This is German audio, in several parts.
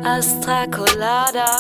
Astra Colada,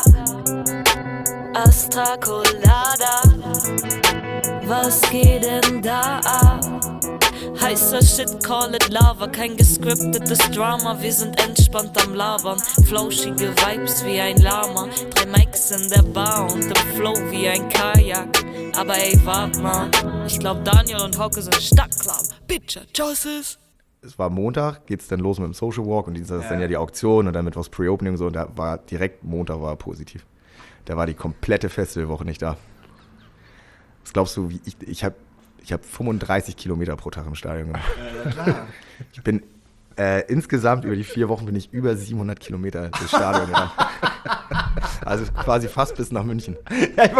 Astra Colada, was geht denn da ab? Heißer Shit, call it Lava, kein gescriptetes Drama, wir sind entspannt am Labern. Flauschige Vibes wie ein Lama, 3 Mics in der Bar und im Flow wie ein Kajak. Aber ey, wart mal, ich glaub Daniel und Hauke sind Stadtclub. Bitcher Choices. Es war Montag, geht's dann los mit dem Social Walk und Dienstag ist dann ja die Auktion und dann Mittwochs Pre-Opening und so. Und da war direkt Montag war positiv. Da war die komplette Festivalwoche nicht da. Was glaubst du, wie ich habe 35 Kilometer pro Tag im Stadion gemacht. Ja, klar. Ich bin insgesamt über die 4 Wochen bin ich über 700 Kilometer durchs Stadion gerannt. Also quasi fast bis nach München. Ja, ich war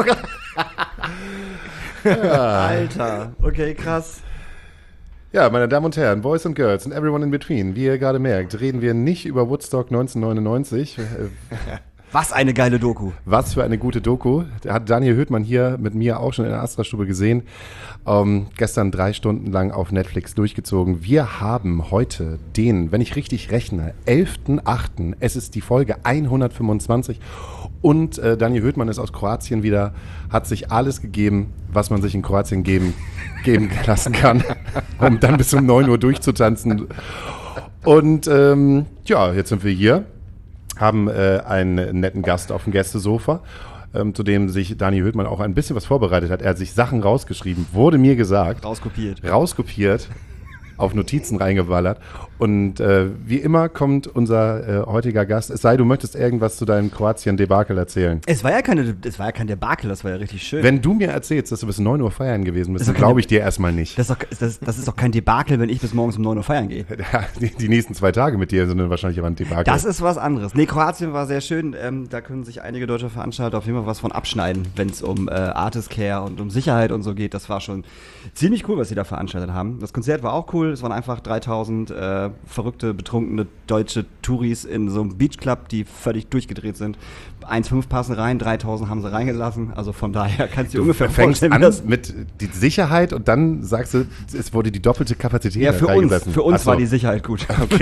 Alter, okay, krass. Ja, meine Damen und Herren, Boys and Girls and everyone in between, wie ihr gerade merkt, reden wir nicht über Woodstock 1999. Was eine geile Doku. Was für eine gute Doku. Da hat Daniel Höhtmann hier mit mir auch schon in der Astra-Stube gesehen. Gestern 3 Stunden lang auf Netflix durchgezogen. Wir haben heute den, wenn ich richtig rechne, 11.8. Es ist die Folge 125. Und Daniel Höhtmann ist aus Kroatien wieder, hat sich alles gegeben, was man sich in Kroatien geben lassen kann, um dann bis um 9 Uhr durchzutanzen. Und jetzt sind wir hier. Haben einen netten Gast auf dem Gästesofa, zu dem sich Daniel Höhtmann auch ein bisschen was vorbereitet hat. Er hat sich Sachen rausgeschrieben, wurde mir gesagt. Rauskopiert, auf Notizen reingeballert. Und wie immer kommt unser heutiger Gast, es sei, du möchtest irgendwas zu deinem Kroatien-Debakel erzählen. Es war ja kein Debakel, das war ja richtig schön. Wenn du mir erzählst, dass du bis 9 Uhr feiern gewesen bist, dann glaube ich dir erstmal nicht. Das ist doch kein Debakel, wenn ich bis morgens um 9 Uhr feiern gehe. Ja, die nächsten 2 Tage mit dir sind dann wahrscheinlich aber ein Debakel. Das ist was anderes. Nee, Kroatien war sehr schön. Da können sich einige deutsche Veranstalter auf jeden Fall was von abschneiden, wenn es um Artist Care und um Sicherheit und so geht. Das war schon ziemlich cool, was sie da veranstaltet haben. Das Konzert war auch cool. Es waren einfach 3000 verrückte, betrunkene deutsche Touris in so einem Beachclub, die völlig durchgedreht sind. 1,5 passen rein, 3000 haben sie reingelassen. Also von daher kannst du ungefähr fängst vorstellen, an mit die Sicherheit und dann sagst du, es wurde die doppelte Kapazität reingesessen. Für uns war die Sicherheit gut. Okay.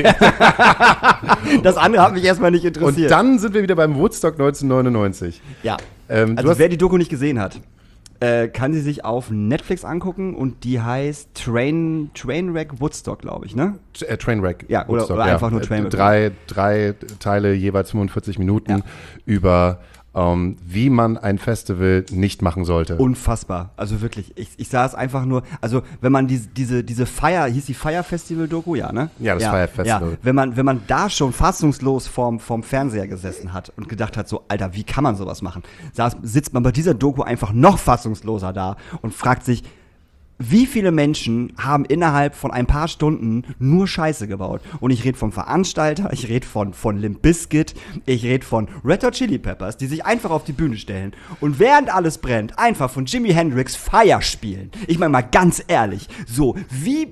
Das andere hat mich erstmal nicht interessiert. Und dann sind wir wieder beim Woodstock 1999. Ja, wer die Doku nicht gesehen hat, kann sie sich auf Netflix angucken und die heißt Trainwreck Woodstock, glaube ich, ne? Trainwreck. Ja, oder einfach nur Trainwreck. 3 Teile, jeweils 45 Minuten über wie man ein Festival nicht machen sollte. Unfassbar. Also wirklich, ich sah es einfach nur, also wenn man diese Fire, hieß die Fire Festival Doku, ja, ne? Ja, das Fire Festival. Ja. Wenn man da schon fassungslos vorm Fernseher gesessen hat und gedacht hat, so, Alter, wie kann man sowas machen? Sitzt man bei dieser Doku einfach noch fassungsloser da und fragt sich, wie viele Menschen haben innerhalb von ein paar Stunden nur Scheiße gebaut? Und ich rede vom Veranstalter, ich rede von Limp Bizkit, ich rede von Red Hot Chili Peppers, die sich einfach auf die Bühne stellen und während alles brennt, einfach von Jimi Hendrix Fire spielen. Ich meine mal ganz ehrlich, so, wie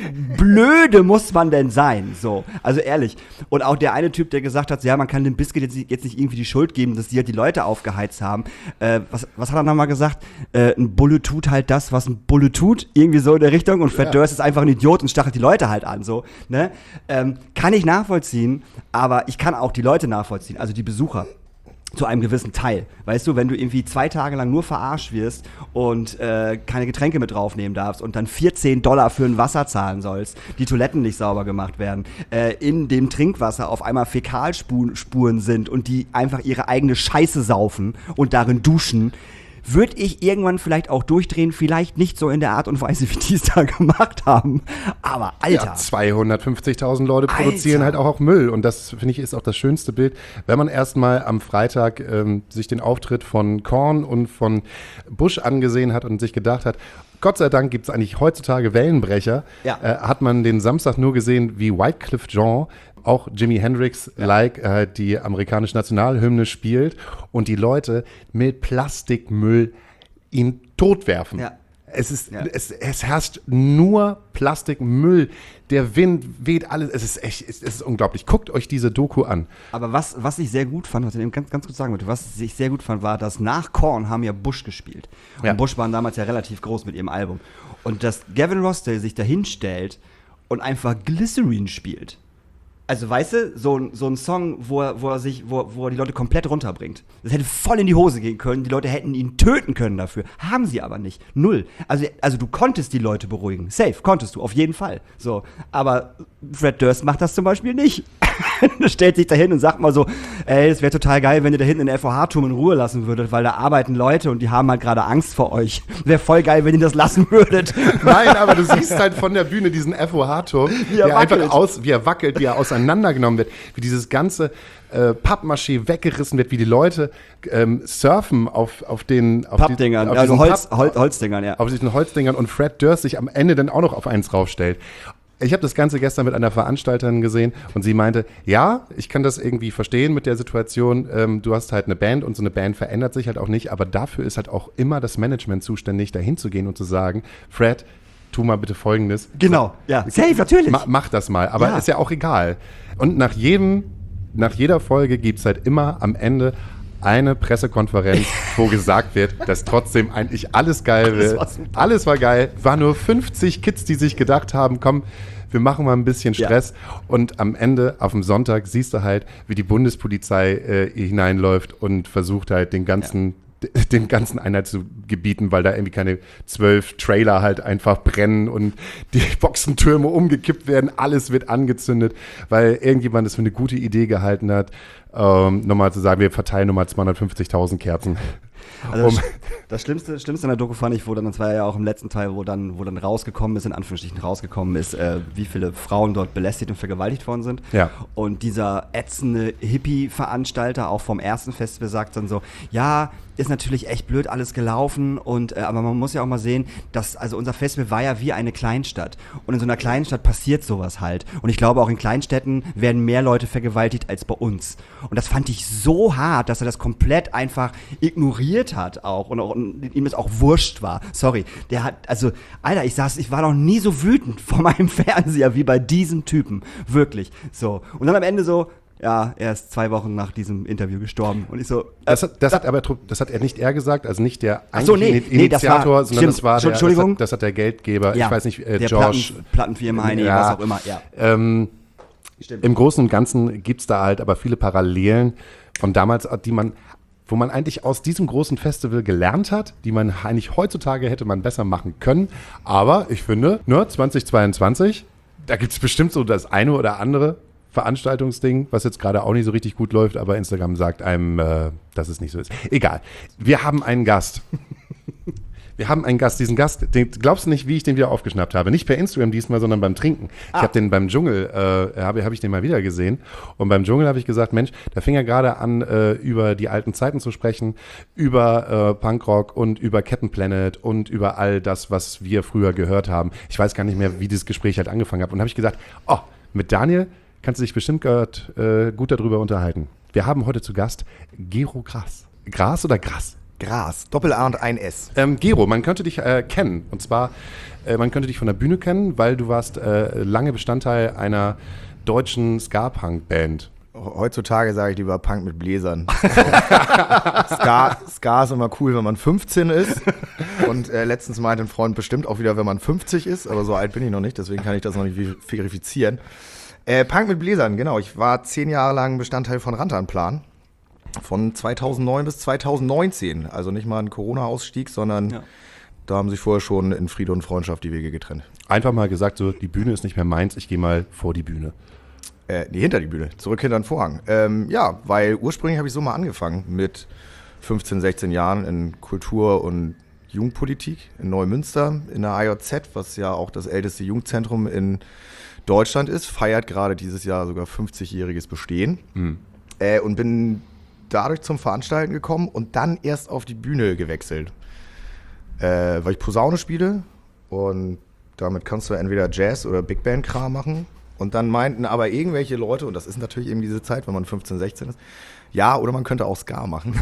blöde muss man denn sein? So, also ehrlich. Und auch der eine Typ, der gesagt hat, ja, man kann Limp Bizkit jetzt nicht irgendwie die Schuld geben, dass die halt die Leute aufgeheizt haben. Was hat er nochmal gesagt? Ein Bulle tut halt das, was ein Bulle tut. Irgendwie so in der Richtung und Fred Durst ist einfach ein Idiot und stachelt die Leute halt an, so, ne? Kann ich nachvollziehen, aber ich kann auch die Leute nachvollziehen, also die Besucher. Zu einem gewissen Teil. Weißt du, wenn du irgendwie 2 Tage lang nur verarscht wirst und keine Getränke mit draufnehmen darfst und dann $14 für ein Wasser zahlen sollst, die Toiletten nicht sauber gemacht werden, in dem Trinkwasser auf einmal Fäkalspuren sind und die einfach ihre eigene Scheiße saufen und darin duschen, würde ich irgendwann vielleicht auch durchdrehen, vielleicht nicht so in der Art und Weise, wie die es da gemacht haben. Aber Alter. Ja, 250.000 Leute produzieren halt auch Müll. Und das, finde ich, ist auch das schönste Bild. Wenn man erstmal am Freitag sich den Auftritt von Korn und von Bush angesehen hat und sich gedacht hat, Gott sei Dank gibt es eigentlich heutzutage Wellenbrecher, hat man den Samstag nur gesehen, wie Wyclef Jean auch Jimi Hendrix die amerikanische Nationalhymne spielt und die Leute mit Plastikmüll ihn totwerfen. Ja. Es herrscht nur Plastikmüll. Der Wind weht alles. Es ist unglaublich. Guckt euch diese Doku an. Aber was ich sehr gut fand, was ich eben ganz kurz sagen wollte, was ich sehr gut fand, war, dass nach Korn haben ja Bush gespielt. Und Bush waren damals ja relativ groß mit ihrem Album. Und dass Gavin Rossdale sich da hinstellt und einfach Glycerine spielt. Also, weißt du, so ein Song, wo er die Leute komplett runterbringt. Das hätte voll in die Hose gehen können. Die Leute hätten ihn töten können dafür. Haben sie aber nicht. Null. Also du konntest die Leute beruhigen. Safe, konntest du, auf jeden Fall. So. Aber Fred Durst macht das zum Beispiel nicht. Er stellt sich da hin und sagt mal so, ey, es wäre total geil, wenn ihr da hinten den FOH-Turm in Ruhe lassen würdet, weil da arbeiten Leute und die haben halt gerade Angst vor euch. Wäre voll geil, wenn ihr das lassen würdet. Nein, aber du siehst halt von der Bühne diesen FOH-Turm, wie er wackelt, wie er auseinandergenommen wird, wie dieses ganze Pappmaché weggerissen wird, wie die Leute surfen auf den Pappdingern, also Holzdingern, ja. Auf diesen Holzdingern und Fred Durst sich am Ende dann auch noch auf eins raufstellt. Ich habe das Ganze gestern mit einer Veranstalterin gesehen und sie meinte, ja, ich kann das irgendwie verstehen mit der Situation, du hast halt eine Band und so eine Band verändert sich halt auch nicht, aber dafür ist halt auch immer das Management zuständig, dahin zu gehen und zu sagen, Fred, tu mal bitte Folgendes. Genau, ja, safe, natürlich. Mach das mal, aber ja. Ist ja auch egal. Und nach jeder Folge gibt es halt immer am Ende eine Pressekonferenz, wo gesagt wird, dass trotzdem eigentlich alles geil wird. Alles war geil. War nur 50 Kids, die sich gedacht haben, komm, wir machen mal ein bisschen Stress. Ja. Und am Ende, auf dem Sonntag, siehst du halt, wie die Bundespolizei hineinläuft und versucht halt den ganzen Einheit zu gebieten, weil da irgendwie keine 12 Trailer halt einfach brennen und die Boxentürme umgekippt werden. Alles wird angezündet, weil irgendjemand es für eine gute Idee gehalten hat, nochmal zu sagen, wir verteilen nochmal 250.000 Kerzen. Also das Schlimmste in der Doku fand ich, das war ja auch im letzten Teil, wo dann rausgekommen ist, wie viele Frauen dort belästigt und vergewaltigt worden sind. Ja. Und dieser ätzende Hippie-Veranstalter auch vom ersten Festival sagt dann so, ja, ist natürlich echt blöd alles gelaufen und aber man muss ja auch mal sehen, dass also unser Festival war ja wie eine Kleinstadt und in so einer Kleinstadt passiert sowas halt und ich glaube auch in Kleinstädten werden mehr Leute vergewaltigt als bei uns und das fand ich so hart, dass er das komplett einfach ignoriert hat auch und ihm das auch wurscht war. Sorry, der hat, also Alter, ich war noch nie so wütend vor meinem Fernseher wie bei diesem Typen, wirklich, so und dann am Ende so, ja, er ist 2 Wochen nach diesem Interview gestorben. Und ich so. Das hat er nicht gesagt, also nicht der Initiator, sondern das war Entschuldigung. Das hat der Geldgeber, ja, ich weiß nicht, der George. Plattenfirma Heine, was auch immer, ja. Im Großen und Ganzen gibt es da halt aber viele Parallelen von damals, wo man eigentlich aus diesem großen Festival gelernt hat, die man eigentlich heutzutage hätte man besser machen können. Aber ich finde, 2022, da gibt es bestimmt so das eine oder andere Veranstaltungsding, was jetzt gerade auch nicht so richtig gut läuft, aber Instagram sagt einem, dass es nicht so ist. Egal. Wir haben einen Gast. Diesen Gast, glaubst du nicht, wie ich den wieder aufgeschnappt habe? Nicht per Instagram diesmal, sondern beim Trinken. Ich habe den beim Dschungel, habe ich den mal wieder gesehen. Und beim Dschungel habe ich gesagt, Mensch, da fing er gerade an, über die alten Zeiten zu sprechen, über Punkrock und über Kettenplanet und über all das, was wir früher gehört haben. Ich weiß gar nicht mehr, wie dieses Gespräch halt angefangen hat. Und habe ich gesagt, mit Daniel kannst du dich bestimmt gut darüber unterhalten. Wir haben heute zu Gast Gero Gras. Gras oder Gras? Gras, Doppel-A und ein S. Gero, man könnte dich kennen. Und zwar, man könnte dich von der Bühne kennen, weil du warst lange Bestandteil einer deutschen Ska-Punk-Band. Heutzutage sage ich lieber Punk mit Bläsern. Ska ist immer cool, wenn man 15 ist. Und letztens meinte ein Freund bestimmt auch wieder, wenn man 50 ist. Aber so alt bin ich noch nicht, deswegen kann ich das noch nicht verifizieren. Punk mit Bläsern, genau. Ich war 10 Jahre lang Bestandteil von Rantanplan. Von 2009 bis 2019. Also nicht mal ein Corona-Ausstieg, sondern da haben sich vorher schon in Friede und Freundschaft die Wege getrennt. Einfach mal gesagt, so, die Bühne ist nicht mehr meins, ich gehe mal vor die Bühne. Hinter die Bühne, zurück hinter den Vorhang. Weil ursprünglich habe ich so mal angefangen mit 15, 16 Jahren in Kultur- und Jugendpolitik in Neumünster, in der AJZ, was ja auch das älteste Jugendzentrum in Deutschland ist, feiert gerade dieses Jahr sogar 50-jähriges Bestehen. Und bin dadurch zum Veranstalten gekommen und dann erst auf die Bühne gewechselt. Weil ich Posaune spiele und damit kannst du entweder Jazz- oder Big Band-Kram machen. Und dann meinten aber irgendwelche Leute, und das ist natürlich eben diese Zeit, wenn man 15, 16 ist, ja, oder man könnte auch Ska machen.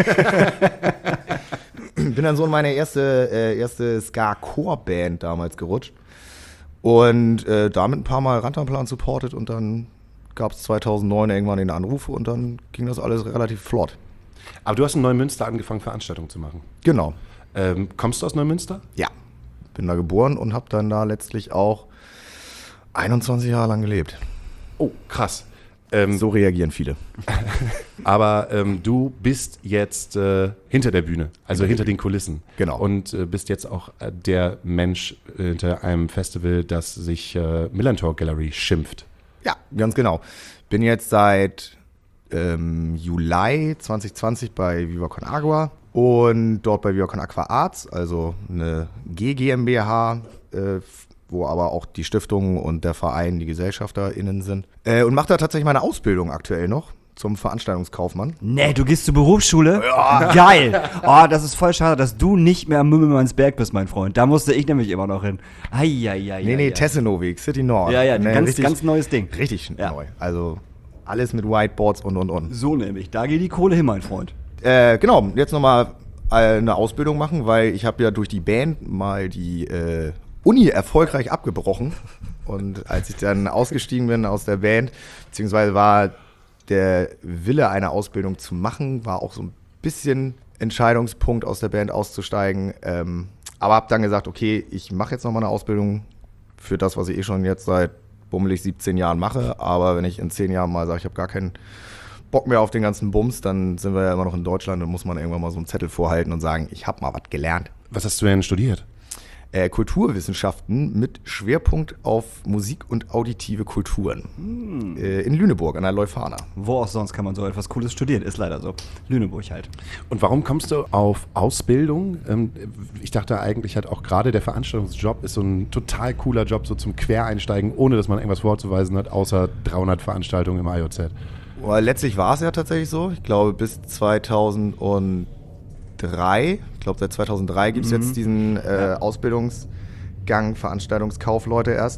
Bin dann so in meine erste Ska-Core-Band damals gerutscht. Und damit ein paar Mal Rantanplan supportet und dann gab es 2009 irgendwann den Anruf und dann ging das alles relativ flott. Aber du hast in Neumünster angefangen, Veranstaltungen zu machen. Genau. Kommst du aus Neumünster? Ja. Bin da geboren und habe dann da letztlich auch 21 Jahre lang gelebt. Oh, krass. So reagieren viele. Aber du bist jetzt hinter der Bühne, also hinter den Kulissen. Genau. Und bist jetzt auch der Mensch hinter einem Festival, das sich Millantor Gallery schimpft. Ja, ganz genau. Bin jetzt seit Juli 2020 bei Viva Con Agua und dort bei Viva Con Aqua Arts, also eine GmbH, wo aber auch die Stiftung und der Verein die GesellschafterInnen sind. Und mache da tatsächlich meine Ausbildung aktuell noch zum Veranstaltungskaufmann. Nee, du gehst zur Berufsschule? Ja. Geil. Oh, das ist voll schade, dass du nicht mehr am Mümmelmannsberg bist, mein Freund. Da musste ich nämlich immer noch hin. Nee, Tessenoweg, City Nord. Ja, Nee, ganz neues Ding. Richtig Ja. neu. Also alles mit Whiteboards und. So nämlich, da geht die Kohle hin, mein Freund. Genau, jetzt nochmal eine Ausbildung machen, weil ich habe ja durch die Band mal die Uni erfolgreich abgebrochen. Und als ich dann ausgestiegen bin aus der Band, beziehungsweise war der Wille, eine Ausbildung zu machen, war auch so ein bisschen Entscheidungspunkt, aus der Band auszusteigen. Aber habe dann gesagt, okay, ich mache jetzt nochmal eine Ausbildung für das, was ich schon jetzt seit bummelig 17 Jahren mache. Aber wenn ich in 10 Jahren mal sage, ich habe gar keinen Bock mehr auf den ganzen Bums, dann sind wir ja immer noch in Deutschland und muss man irgendwann mal so einen Zettel vorhalten und sagen, ich habe mal was gelernt. Was hast du denn studiert? Kulturwissenschaften mit Schwerpunkt auf Musik und auditive Kulturen. In Lüneburg an der Leuphana. Wo auch sonst kann man so etwas Cooles studieren, ist leider so. Lüneburg halt. Und warum kommst du auf Ausbildung? Ich dachte eigentlich halt auch gerade der Veranstaltungsjob ist so ein total cooler Job, so zum Quereinsteigen, ohne dass man irgendwas vorzuweisen hat, außer 300 Veranstaltungen im IOZ. Letztlich war es ja tatsächlich so. Ich glaube, bis 2003, ich glaube seit 2003 gibt es jetzt diesen Ausbildungsgang, Veranstaltungskaufleute erst.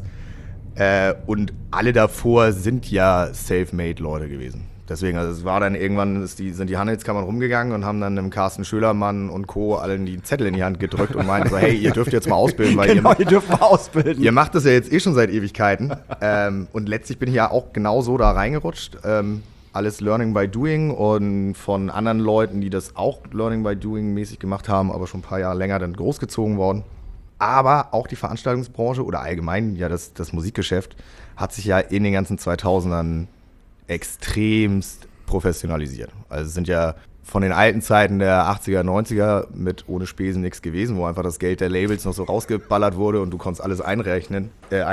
Und alle davor sind ja Selfmade-Leute gewesen. Deswegen, also es war dann irgendwann, sind die Handelskammern rumgegangen und haben dann dem Carsten Schölermann und Co. allen die Zettel in die Hand gedrückt und meinten so, hey, ihr dürft jetzt mal ausbilden, weil Genau, ihr dürft mal ausbilden. ihr macht das ja jetzt schon seit Ewigkeiten. Und letztlich bin ich ja auch genau so da reingerutscht. Alles Learning by Doing und von anderen Leuten, die das auch Learning by Doing mäßig gemacht haben, aber schon ein paar Jahre länger dann großgezogen worden. Aber auch die Veranstaltungsbranche oder allgemein ja das Musikgeschäft hat sich ja in den ganzen 2000ern extremst professionalisiert. Also es sind ja von den alten Zeiten der 80er, 90er mit ohne Spesen nichts gewesen, wo einfach das Geld der Labels noch so rausgeballert wurde und du konntest alles einreichen.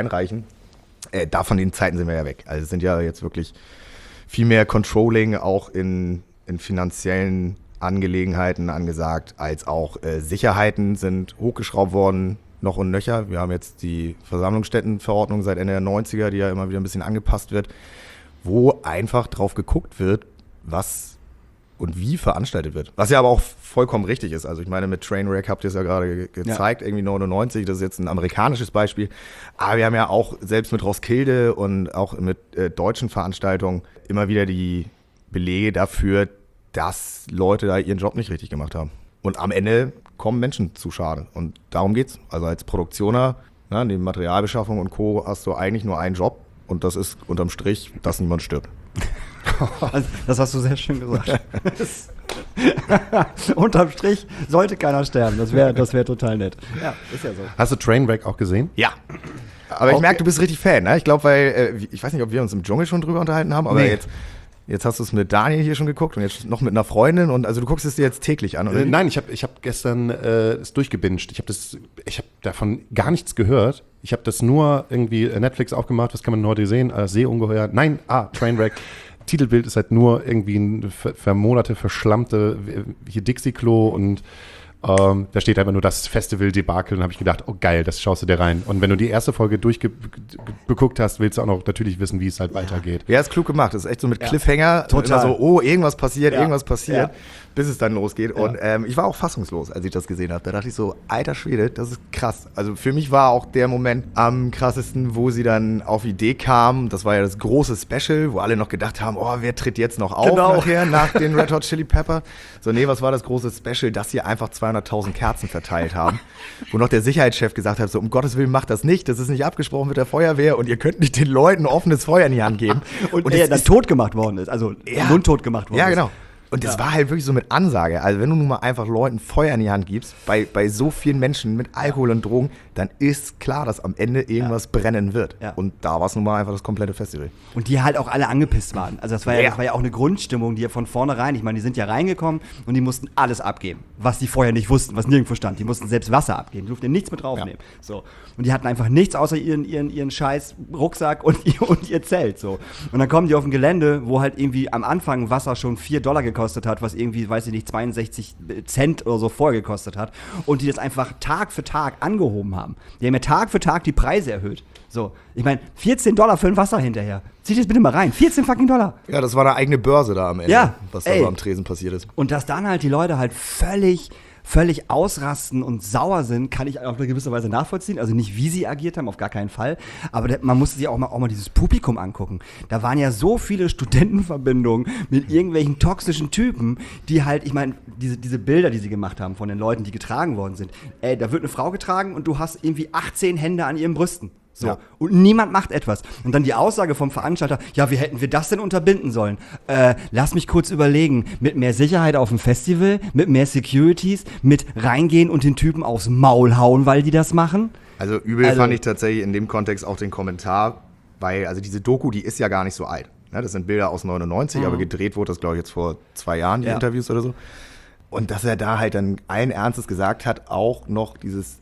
Da von den Zeiten sind wir ja weg. Also es sind ja jetzt wirklich viel mehr Controlling auch in finanziellen Angelegenheiten angesagt, als auch Sicherheiten sind hochgeschraubt worden, noch und nöcher. Wir haben jetzt die Versammlungsstättenverordnung seit Ende der 90er, die ja immer wieder ein bisschen angepasst wird, wo einfach drauf geguckt wird, was und wie veranstaltet wird. Was ja aber auch vollkommen richtig ist. Also ich meine, mit Trainwreck habt ihr es ja gerade gezeigt, irgendwie 99, das ist jetzt ein amerikanisches Beispiel. Aber wir haben ja auch selbst mit Roskilde und auch mit deutschen Veranstaltungen immer wieder die Belege dafür, dass Leute da ihren Job nicht richtig gemacht haben. Und am Ende kommen Menschen zu Schade. Und darum geht's. Also als Produktioner, neben Materialbeschaffung und Co. hast du eigentlich nur einen Job. Und das ist unterm Strich, dass niemand stirbt. Das hast du sehr schön gesagt. Unterm Strich sollte keiner sterben. Das wär total nett. Ja, ist ja so. Hast du Trainwreck auch gesehen? Ja. Aber ich merke, du bist richtig Fan, ne? Ich glaube, weil, ich weiß nicht, ob wir uns im Dschungel schon drüber unterhalten haben, aber Nee. jetzt hast du es mit Daniel hier schon geguckt und jetzt noch mit einer Freundin und also du guckst es dir jetzt täglich an, oder? Nein, ich hab gestern es durchgebinged. Ich hab davon gar nichts gehört. Ich habe das nur irgendwie Netflix aufgemacht. Was kann man heute sehen? Seeungeheuer. Nein, Trainwreck. Titelbild ist halt nur irgendwie ein vermoderte, verschlammte hier Dixie-Klo und da steht einfach nur das Festival-Debakel und habe ich gedacht, oh geil, das schaust du dir rein. Und wenn du die erste Folge durchgeguckt hast, willst du auch noch natürlich wissen, wie es halt weitergeht. Ja, ist klug gemacht. Das ist echt so mit Cliffhanger. Total. Immer so, oh, irgendwas passiert, Ja. bis es dann losgeht. Und ich war auch fassungslos, als ich das gesehen habe. Da dachte ich so, alter Schwede, das ist krass. Also für mich war auch der Moment am krassesten, wo sie dann auf die Idee kamen. Das war ja das große Special, wo alle noch gedacht haben, oh, wer tritt jetzt noch auf nachher, nach den Red Hot Chili Pepper? So, nee, was war das große Special? Dass sie einfach 200.000 Kerzen verteilt haben. Wo noch der Sicherheitschef gesagt hat, so, um Gottes Willen, macht das nicht. Das ist nicht abgesprochen mit der Feuerwehr und ihr könnt nicht den Leuten offenes Feuer in die Hand geben. Und es er dann ist tot gemacht worden ist, also mundtot gemacht worden ja, ist. genau. Und das war halt wirklich so mit Ansage. Also wenn du nun mal einfach Leuten Feuer in die Hand gibst, bei so vielen Menschen mit Alkohol und Drogen, dann ist klar, dass am Ende irgendwas brennen wird. Ja. Und da war es nun mal einfach das komplette Festival. Und die halt auch alle angepisst waren. Also das war ja auch eine Grundstimmung, die ja von vornherein, ich meine, die sind ja reingekommen und die mussten alles abgeben, was die vorher nicht wussten, was nirgendwo stand. Die mussten selbst Wasser abgeben, die durften nichts mit draufnehmen. Ja. So. Und die hatten einfach nichts außer ihren scheiß Rucksack und ihr Zelt. So. Und dann kommen die auf ein Gelände, wo halt irgendwie am Anfang Wasser schon $4 gekostet hat, was irgendwie, weiß ich nicht, 62 Cent oder so vorher gekostet hat. Und die das einfach Tag für Tag angehoben haben. Die haben ja Tag für Tag die Preise erhöht. So, ich meine, $14 für ein Wasser hinterher. Zieh das bitte mal rein. 14 fucking $. Ja, das war eine eigene Börse da am Ende, Ja, was da so am Tresen passiert ist. Und dass dann halt die Leute halt völlig ausrasten und sauer sind, kann ich auf eine gewisse Weise nachvollziehen. Also nicht, wie sie agiert haben, auf gar keinen Fall. Aber man musste sich auch mal dieses Publikum angucken. Da waren ja so viele Studentenverbindungen mit irgendwelchen toxischen Typen, die halt, ich meine, diese Bilder, die sie gemacht haben von den Leuten, die getragen worden sind. Ey, da wird eine Frau getragen und du hast irgendwie 18 Hände an ihren Brüsten. So. Ja. Und niemand macht etwas. Und dann die Aussage vom Veranstalter, ja, wie hätten wir das denn unterbinden sollen? Lass mich kurz überlegen. Mit mehr Sicherheit auf dem Festival, mit mehr Securities, mit reingehen und den Typen aufs Maul hauen, weil die das machen? Also übel fand ich tatsächlich in dem Kontext auch den Kommentar, weil also diese Doku, die ist ja gar nicht so alt. Ne? Das sind Bilder aus 99, aber gedreht wurde das, glaube ich, jetzt vor 2 Jahren, die Interviews oder so. Und dass er da halt dann allen Ernstes gesagt hat, auch noch dieses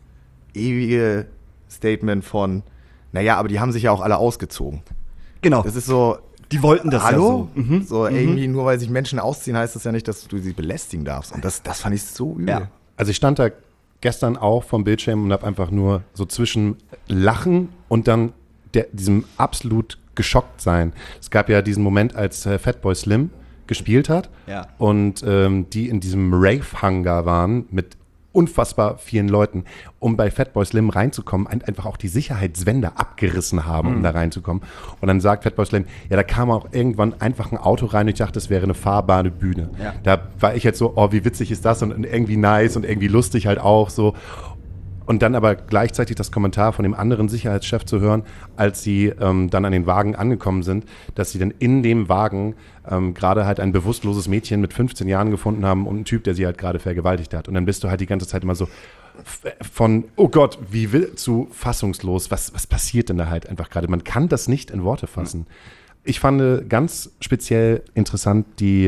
ewige Statement von, naja, aber die haben sich ja auch alle ausgezogen. Genau. Das ist so, die wollten das hallo? Ja so. So irgendwie nur weil sich Menschen ausziehen, heißt das ja nicht, dass du sie belästigen darfst. Und das fand ich so übel. Ja. Also ich stand da gestern auch vom Bildschirm und habe einfach nur so zwischen Lachen und dann diesem absolut geschockt sein. Es gab ja diesen Moment, als Fatboy Slim gespielt hat und die in diesem Rave-Hangar waren mit unfassbar vielen Leuten, um bei Fatboy Slim reinzukommen, einfach auch die Sicherheitswände abgerissen haben, um da reinzukommen. Und dann sagt Fatboy Slim, ja, da kam auch irgendwann einfach ein Auto rein und ich dachte, das wäre eine fahrbare Bühne. Ja. Da war ich jetzt so, oh, wie witzig ist das und irgendwie nice und irgendwie lustig halt auch so. Und dann aber gleichzeitig das Kommentar von dem anderen Sicherheitschef zu hören, als sie dann an den Wagen angekommen sind, dass sie dann in dem Wagen gerade halt ein bewusstloses Mädchen mit 15 Jahren gefunden haben und einen Typ, der sie halt gerade vergewaltigt hat. Und dann bist du halt die ganze Zeit immer so von, oh Gott, wie wild zu fassungslos, was passiert denn da halt einfach gerade? Man kann das nicht in Worte fassen. Ich fand ganz speziell interessant die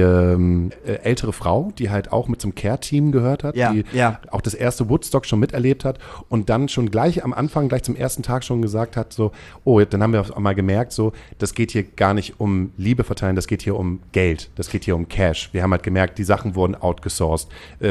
ältere Frau, die halt auch mit zum Care-Team gehört hat, die auch das erste Woodstock schon miterlebt hat und dann schon gleich am Anfang, gleich zum ersten Tag schon gesagt hat, so, oh, dann haben wir auch mal gemerkt, so, das geht hier gar nicht um Liebe verteilen, das geht hier um Geld, das geht hier um Cash. Wir haben halt gemerkt, die Sachen wurden outgesourced,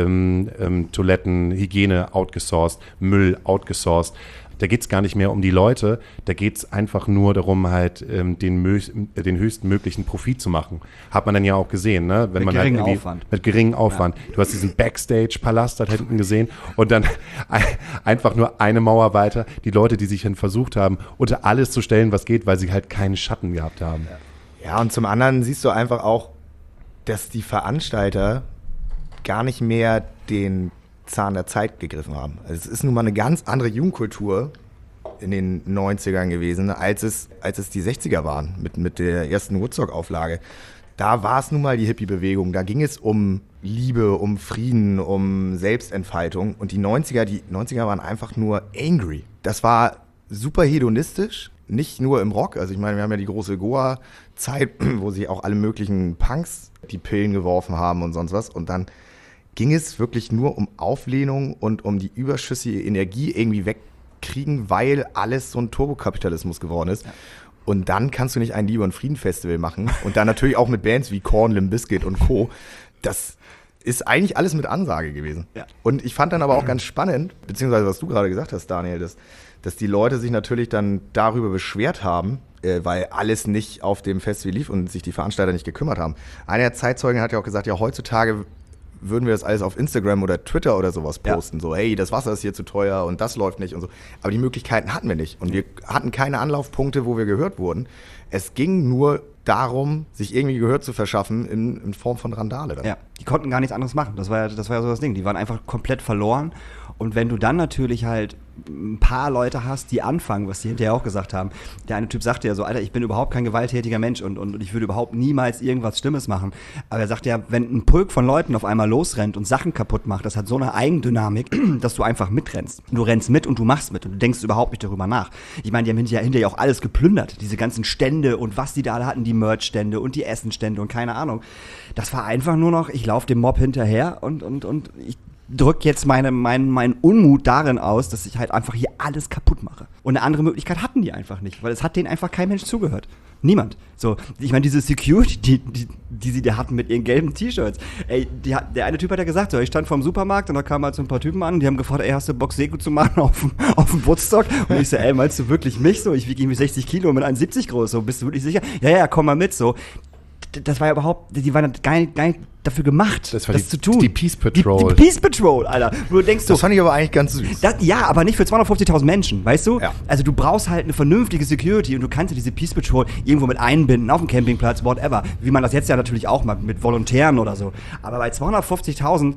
Toiletten, Hygiene outgesourced, Müll outgesourced. Da geht es gar nicht mehr um die Leute, da geht es einfach nur darum, halt den höchsten möglichen Profit zu machen. Hat man dann ja auch gesehen, ne? Wenn man halt mit geringem Aufwand. Du hast diesen Backstage-Palast da hinten gesehen und dann einfach nur eine Mauer weiter, die Leute, die sich dann versucht haben, unter alles zu stellen, was geht, weil sie halt keinen Schatten gehabt haben. Ja, und zum anderen siehst du einfach auch, dass die Veranstalter gar nicht mehr den Zahn der Zeit gegriffen haben. Also es ist nun mal eine ganz andere Jugendkultur in den 90ern gewesen, als es die 60er waren, mit der ersten Woodstock-Auflage. Da war es nun mal die Hippie-Bewegung, da ging es um Liebe, um Frieden, um Selbstentfaltung und die 90er waren einfach nur angry. Das war super hedonistisch, nicht nur im Rock, also ich meine, wir haben ja die große Goa-Zeit, wo sich auch alle möglichen Punks die Pillen geworfen haben und sonst was und dann ging es wirklich nur um Auflehnung und um die überschüssige Energie irgendwie wegkriegen, weil alles so ein Turbokapitalismus geworden ist. Ja. Und dann kannst du nicht ein Liebe- und Frieden-Festival machen. Und dann natürlich auch mit Bands wie Korn, Limp Bizkit und Co. Das ist eigentlich alles mit Ansage gewesen. Ja. Und ich fand dann aber auch ganz spannend, beziehungsweise was du gerade gesagt hast, Daniel, dass die Leute sich natürlich dann darüber beschwert haben, weil alles nicht auf dem Festival lief und sich die Veranstalter nicht gekümmert haben. Einer der Zeitzeugen hat ja auch gesagt, ja, heutzutage würden wir das alles auf Instagram oder Twitter oder sowas posten. Ja. So, hey, das Wasser ist hier zu teuer und das läuft nicht und so. Aber die Möglichkeiten hatten wir nicht. Und wir hatten keine Anlaufpunkte, wo wir gehört wurden. Es ging nur darum, sich irgendwie Gehör zu verschaffen in Form von Randale. Dann. Ja, die konnten gar nichts anderes machen. Das war ja so das Ding. Die waren einfach komplett verloren. Und wenn du dann natürlich halt ein paar Leute hast, die anfangen, was die hinterher auch gesagt haben. Der eine Typ sagte ja so, Alter, ich bin überhaupt kein gewalttätiger Mensch und ich würde überhaupt niemals irgendwas Schlimmes machen. Aber er sagt ja, wenn ein Pulk von Leuten auf einmal losrennt und Sachen kaputt macht, das hat so eine Eigendynamik, dass du einfach mitrennst. Du rennst mit und du machst mit und du denkst überhaupt nicht darüber nach. Ich meine, die haben hinterher auch alles geplündert. Diese ganzen Stände und was die da alle hatten, die Merch-Stände und die Essenstände und keine Ahnung. Das war einfach nur noch, ich laufe dem Mob hinterher und ich drücke jetzt meinen Unmut darin aus, dass ich halt einfach hier alles kaputt mache. Und eine andere Möglichkeit hatten die einfach nicht, weil es hat denen einfach kein Mensch zugehört. Niemand. So, ich meine, diese Security, die sie da hatten mit ihren gelben T-Shirts. Ey, der eine Typ hat ja gesagt, so, ich stand vorm Supermarkt und da kamen halt so ein paar Typen an und die haben gefragt, ey, hast du Bock, Seko zu machen auf dem Woodstock? Und ich so, ey, meinst du wirklich mich so? Ich wiege irgendwie 60 Kilo und bin 1,70 groß, so, bist du wirklich sicher? Ja, komm mal mit, so. Das war ja überhaupt, die waren gar nicht dafür gemacht, das zu tun. Die Peace Patrol. Die Peace Patrol, Alter. Wo du denkst so, das fand ich aber eigentlich ganz süß. Ja, aber nicht für 250.000 Menschen, weißt du? Ja. Also du brauchst halt eine vernünftige Security und du kannst ja diese Peace Patrol irgendwo mit einbinden, auf dem Campingplatz, whatever. Wie man das jetzt ja natürlich auch macht, mit Volontären oder so. Aber bei 250.000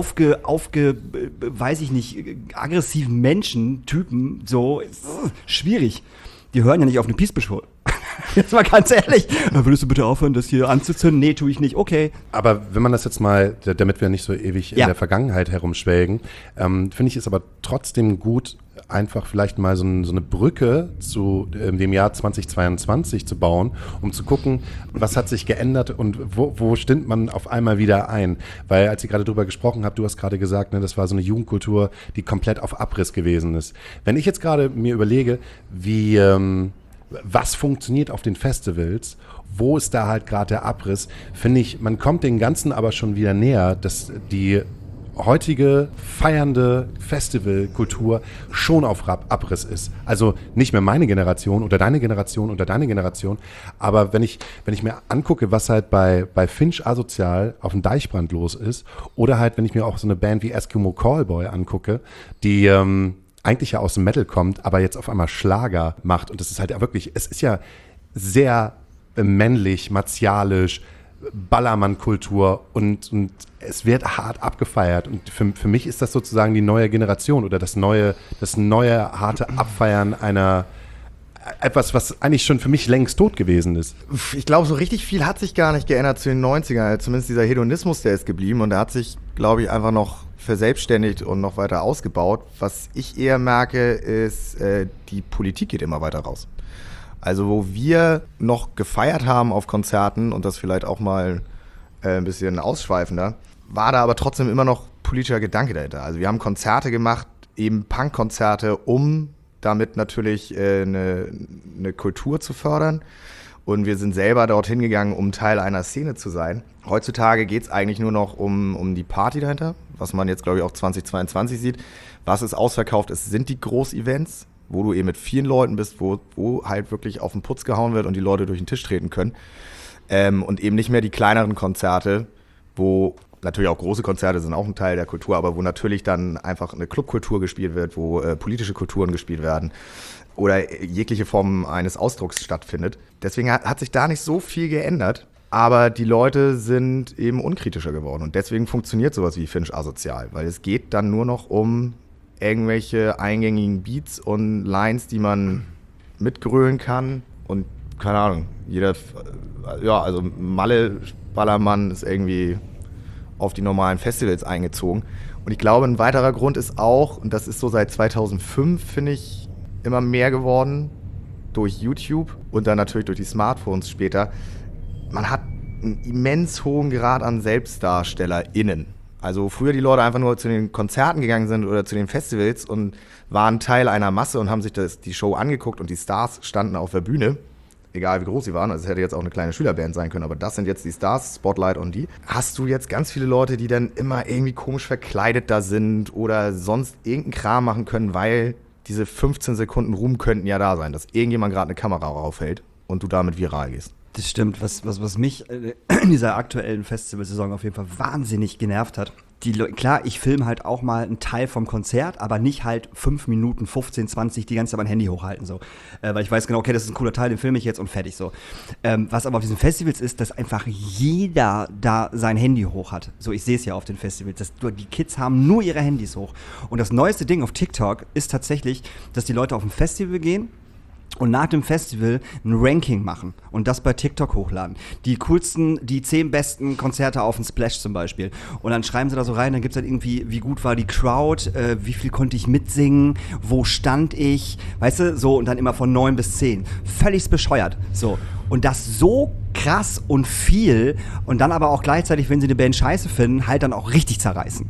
weiß ich nicht, aggressiven Menschen, Typen, so, schwierig. Die hören ja nicht auf eine Peace Patrol. Jetzt mal ganz ehrlich, würdest du bitte aufhören, das hier anzuzünden? Nee, tue ich nicht, okay. Aber wenn man das jetzt mal, damit wir nicht so ewig in der Vergangenheit herumschwelgen, finde ich es aber trotzdem gut, einfach vielleicht mal so eine Brücke zu dem Jahr 2022 zu bauen, um zu gucken, was hat sich geändert und wo stimmt man auf einmal wieder ein. Weil als ich gerade drüber gesprochen habe, du hast gerade gesagt, ne, das war so eine Jugendkultur, die komplett auf Abriss gewesen ist. Wenn ich jetzt gerade mir überlege, was funktioniert auf den Festivals, wo ist da halt gerade der Abriss, finde ich, man kommt den Ganzen aber schon wieder näher, dass die heutige feiernde Festivalkultur schon auf Abriss ist. Also nicht mehr meine Generation oder deine Generation oder deine Generation, aber wenn ich mir angucke, was halt bei Finch Asozial auf dem Deichbrand los ist oder halt, wenn ich mir auch so eine Band wie Eskimo Callboy angucke, die eigentlich ja aus dem Metal kommt, aber jetzt auf einmal Schlager macht. Und das ist halt wirklich, es ist ja sehr männlich, martialisch, Ballermann-Kultur und es wird hart abgefeiert. Und für mich ist das sozusagen die neue Generation oder das neue harte Abfeiern etwas, was eigentlich schon für mich längst tot gewesen ist. Ich glaube, so richtig viel hat sich gar nicht geändert zu den 90ern. Zumindest dieser Hedonismus, der ist geblieben und der hat sich, glaube ich, einfach noch verselbstständigt und noch weiter ausgebaut. Was ich eher merke, ist, die Politik geht immer weiter raus. Also wo wir noch gefeiert haben auf Konzerten und das vielleicht auch mal ein bisschen ausschweifender, war da aber trotzdem immer noch politischer Gedanke dahinter. Also wir haben Konzerte gemacht, eben Punk-Konzerte, um damit natürlich eine Kultur zu fördern. Und wir sind selber dorthin gegangen, um Teil einer Szene zu sein. Heutzutage geht es eigentlich nur noch um die Party dahinter, was man jetzt, glaube ich, auch 2022 sieht. Was ist ausverkauft ist, sind die Groß-Events, wo du eben mit vielen Leuten bist, wo halt wirklich auf den Putz gehauen wird und die Leute durch den Tisch treten können. Und eben nicht mehr die kleineren Konzerte, wo natürlich auch große Konzerte sind auch ein Teil der Kultur, aber wo natürlich dann einfach eine Clubkultur gespielt wird, wo politische Kulturen gespielt werden oder jegliche Form eines Ausdrucks stattfindet. Deswegen hat sich da nicht so viel geändert, aber die Leute sind eben unkritischer geworden und deswegen funktioniert sowas wie Finch Asozial, weil es geht dann nur noch um irgendwelche eingängigen Beats und Lines, die man mitgrölen kann und keine Ahnung, also Malle Ballermann ist irgendwie auf die normalen Festivals eingezogen. Und ich glaube, ein weiterer Grund ist auch, und das ist so seit 2005, finde ich, immer mehr geworden, durch YouTube und dann natürlich durch die Smartphones später, man hat einen immens hohen Grad an SelbstdarstellerInnen. Also früher die Leute einfach nur zu den Konzerten gegangen sind oder zu den Festivals und waren Teil einer Masse und haben sich die Show angeguckt und die Stars standen auf der Bühne. Egal wie groß sie waren, also es hätte jetzt auch eine kleine Schülerband sein können, aber das sind jetzt die Stars, Spotlight on die. Hast du jetzt ganz viele Leute, die dann immer irgendwie komisch verkleidet da sind oder sonst irgendeinen Kram machen können, weil diese 15 Sekunden Ruhm könnten ja da sein, dass irgendjemand gerade eine Kamera raufhält und du damit viral gehst. Das stimmt. Was mich in dieser aktuellen Festivalsaison auf jeden Fall wahnsinnig genervt hat, klar, ich filme halt auch mal einen Teil vom Konzert, aber nicht halt 5 Minuten, 15, 20 die ganze Zeit mein Handy hochhalten, so. Weil ich weiß genau, okay, das ist ein cooler Teil, den filme ich jetzt und fertig, so. Was aber auf diesen Festivals ist, dass einfach jeder da sein Handy hoch hat. So, ich sehe es ja auf den Festivals. Die Kids haben nur ihre Handys hoch. Und das neueste Ding auf TikTok ist tatsächlich, dass die Leute auf ein Festival gehen und nach dem Festival ein Ranking machen und das bei TikTok hochladen. Die 10 besten Konzerte auf dem Splash zum Beispiel. Und dann schreiben sie da so rein, dann gibt es halt irgendwie, wie gut war die Crowd, wie viel konnte ich mitsingen, wo stand ich, weißt du, so, und dann immer von 9 bis 10. Völlig bescheuert, so. Und das so krass und viel und dann aber auch gleichzeitig, wenn sie eine Band scheiße finden, halt dann auch richtig zerreißen.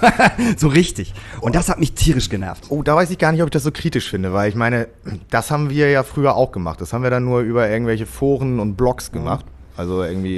So richtig. Und das hat mich tierisch genervt. Oh, da weiß ich gar nicht, ob ich das so kritisch finde, weil ich meine, das haben wir ja früher auch gemacht. Das haben wir dann nur über irgendwelche Foren und Blogs gemacht. Also irgendwie,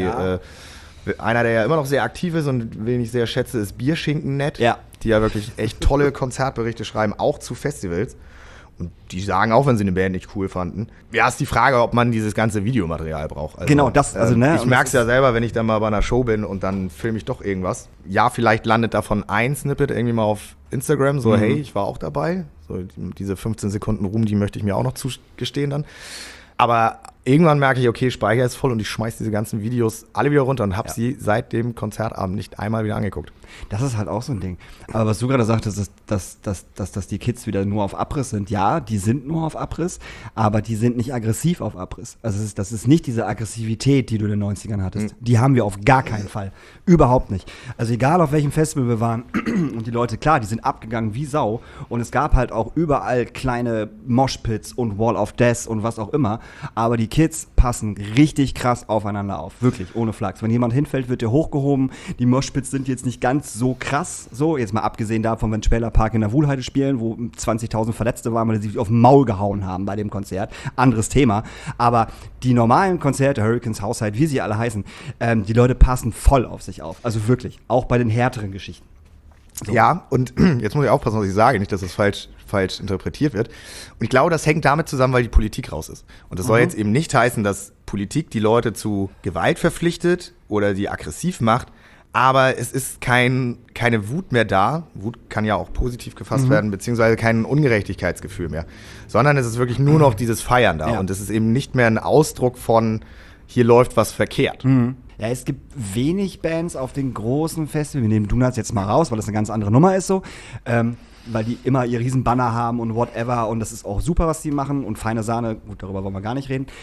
einer, der ja immer noch sehr aktiv ist und wen ich sehr schätze, ist Bierschinken.net, die ja wirklich echt tolle Konzertberichte schreiben, auch zu Festivals. Und die sagen auch, wenn sie eine Band nicht cool fanden. Ja, ist die Frage, ob man dieses ganze Videomaterial braucht. Also, genau, das, also, ne. Ich merke es ja selber, wenn ich dann mal bei einer Show bin und dann filme ich doch irgendwas. Ja, vielleicht landet davon ein Snippet irgendwie mal auf Instagram, so, hey, ich war auch dabei. So, diese 15 Sekunden Ruhm, die möchte ich mir auch noch zugestehen dann. Aber irgendwann merke ich, okay, Speicher ist voll und ich schmeiß diese ganzen Videos alle wieder runter und habe sie seit dem Konzertabend nicht einmal wieder angeguckt. Das ist halt auch so ein Ding. Aber was du gerade sagtest, ist, dass die Kids wieder nur auf Abriss sind. Ja, die sind nur auf Abriss, aber die sind nicht aggressiv auf Abriss. Also das ist nicht diese Aggressivität, die du in den 90ern hattest. Die haben wir auf gar keinen Fall. Überhaupt nicht. Also egal auf welchem Festival wir waren und die Leute, klar, die sind abgegangen wie Sau und es gab halt auch überall kleine Moshpits und Wall of Death und was auch immer, aber die Kids passen richtig krass aufeinander auf. Wirklich, ohne Flachs. Wenn jemand hinfällt, wird der hochgehoben. Die Moshpits sind jetzt nicht ganz so krass, so, jetzt mal abgesehen davon, wenn Trailer Park in der Wuhlheide spielen, wo 20.000 Verletzte waren, weil sie sich auf den Maul gehauen haben bei dem Konzert. Anderes Thema. Aber die normalen Konzerte, Hurricanes, Haushalt, wie sie alle heißen, die Leute passen voll auf sich auf. Also wirklich, auch bei den härteren Geschichten. So. Ja, und jetzt muss ich aufpassen, was ich sage, nicht, dass es falsch interpretiert wird. Und ich glaube, das hängt damit zusammen, weil die Politik raus ist. Und das soll jetzt eben nicht heißen, dass Politik die Leute zu Gewalt verpflichtet oder die aggressiv macht, aber es ist keine Wut mehr da. Wut kann ja auch positiv gefasst werden, beziehungsweise kein Ungerechtigkeitsgefühl mehr. Sondern es ist wirklich nur noch dieses Feiern da. Ja. Und es ist eben nicht mehr ein Ausdruck von, hier läuft was verkehrt. Ja, es gibt wenig Bands auf den großen Festivals. Wir nehmen Donuts jetzt mal raus, weil das eine ganz andere Nummer ist so. Weil die immer ihr riesen Banner haben und whatever und das ist auch super, was die machen und feine Sahne, gut, darüber wollen wir gar nicht reden,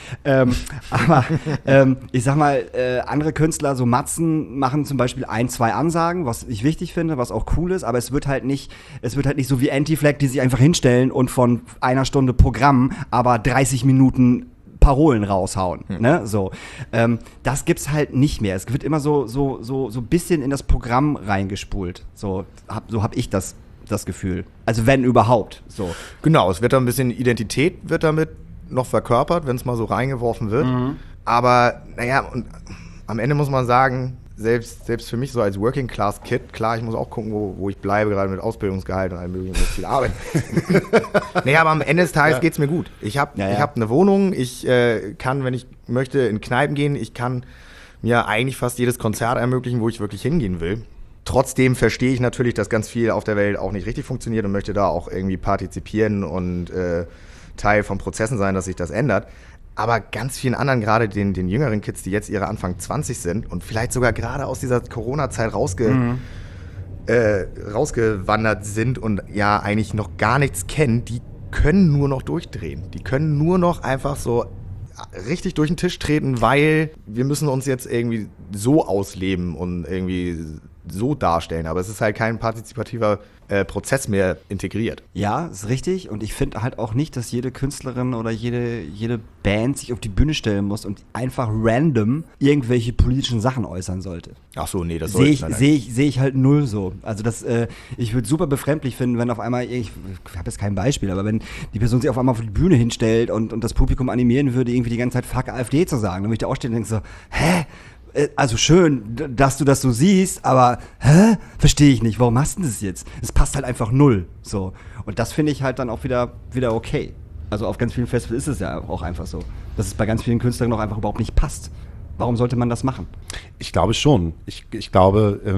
aber ich sag mal, andere Künstler, so Matzen, machen zum Beispiel 1, 2 Ansagen, was ich wichtig finde, was auch cool ist, aber es wird halt nicht so wie Anti-Flag, die sich einfach hinstellen und von einer Stunde Programm, aber 30 Minuten Parolen raushauen, ne, so. Das gibt's halt nicht mehr. Es wird immer so ein bisschen in das Programm reingespult. So hab ich das Gefühl. Also wenn überhaupt, so. Genau, es wird da ein bisschen Identität wird damit noch verkörpert, wenn es mal so reingeworfen wird. Aber, naja, und am Ende muss man sagen, selbst für mich so als Working-Class-Kid, klar, ich muss auch gucken, wo ich bleibe, gerade mit Ausbildungsgehalt und allem möglichen, muss viel Arbeit. Naja, aber am Ende des Tages geht's mir gut. Ich hab eine Wohnung, ich kann, wenn ich möchte, in Kneipen gehen, ich kann mir eigentlich fast jedes Konzert ermöglichen, wo ich wirklich hingehen will. Trotzdem verstehe ich natürlich, dass ganz viel auf der Welt auch nicht richtig funktioniert und möchte da auch irgendwie partizipieren und Teil von Prozessen sein, dass sich das ändert. Aber ganz vielen anderen, gerade den jüngeren Kids, die jetzt ihre Anfang 20 sind und vielleicht sogar gerade aus dieser Corona-Zeit rausgewandert sind und ja eigentlich noch gar nichts kennen, die können nur noch durchdrehen. Die können nur noch einfach so richtig durch den Tisch treten, weil wir müssen uns jetzt irgendwie so ausleben und irgendwie so darstellen. Aber es ist halt kein partizipativer Prozess mehr integriert. Ja, ist richtig. Und ich finde halt auch nicht, dass jede Künstlerin oder jede Band sich auf die Bühne stellen muss und einfach random irgendwelche politischen Sachen äußern sollte. Ach so, nee, das sehe ich halt null so. Also das, ich würde super befremdlich finden, wenn auf einmal, ich habe jetzt kein Beispiel, aber wenn die Person sich auf einmal auf die Bühne hinstellt und das Publikum animieren würde, irgendwie die ganze Zeit Fuck AfD zu sagen, dann würde ich da auch stehen und denke so, hä? Also schön, dass du das so siehst, aber verstehe ich nicht, warum machst du das jetzt? Es passt halt einfach null, so. Und das finde ich halt dann auch wieder okay. Also auf ganz vielen Festivals ist es ja auch einfach so, dass es bei ganz vielen Künstlern noch einfach überhaupt nicht passt. Warum sollte man das machen? Ich glaube schon. Ich glaube,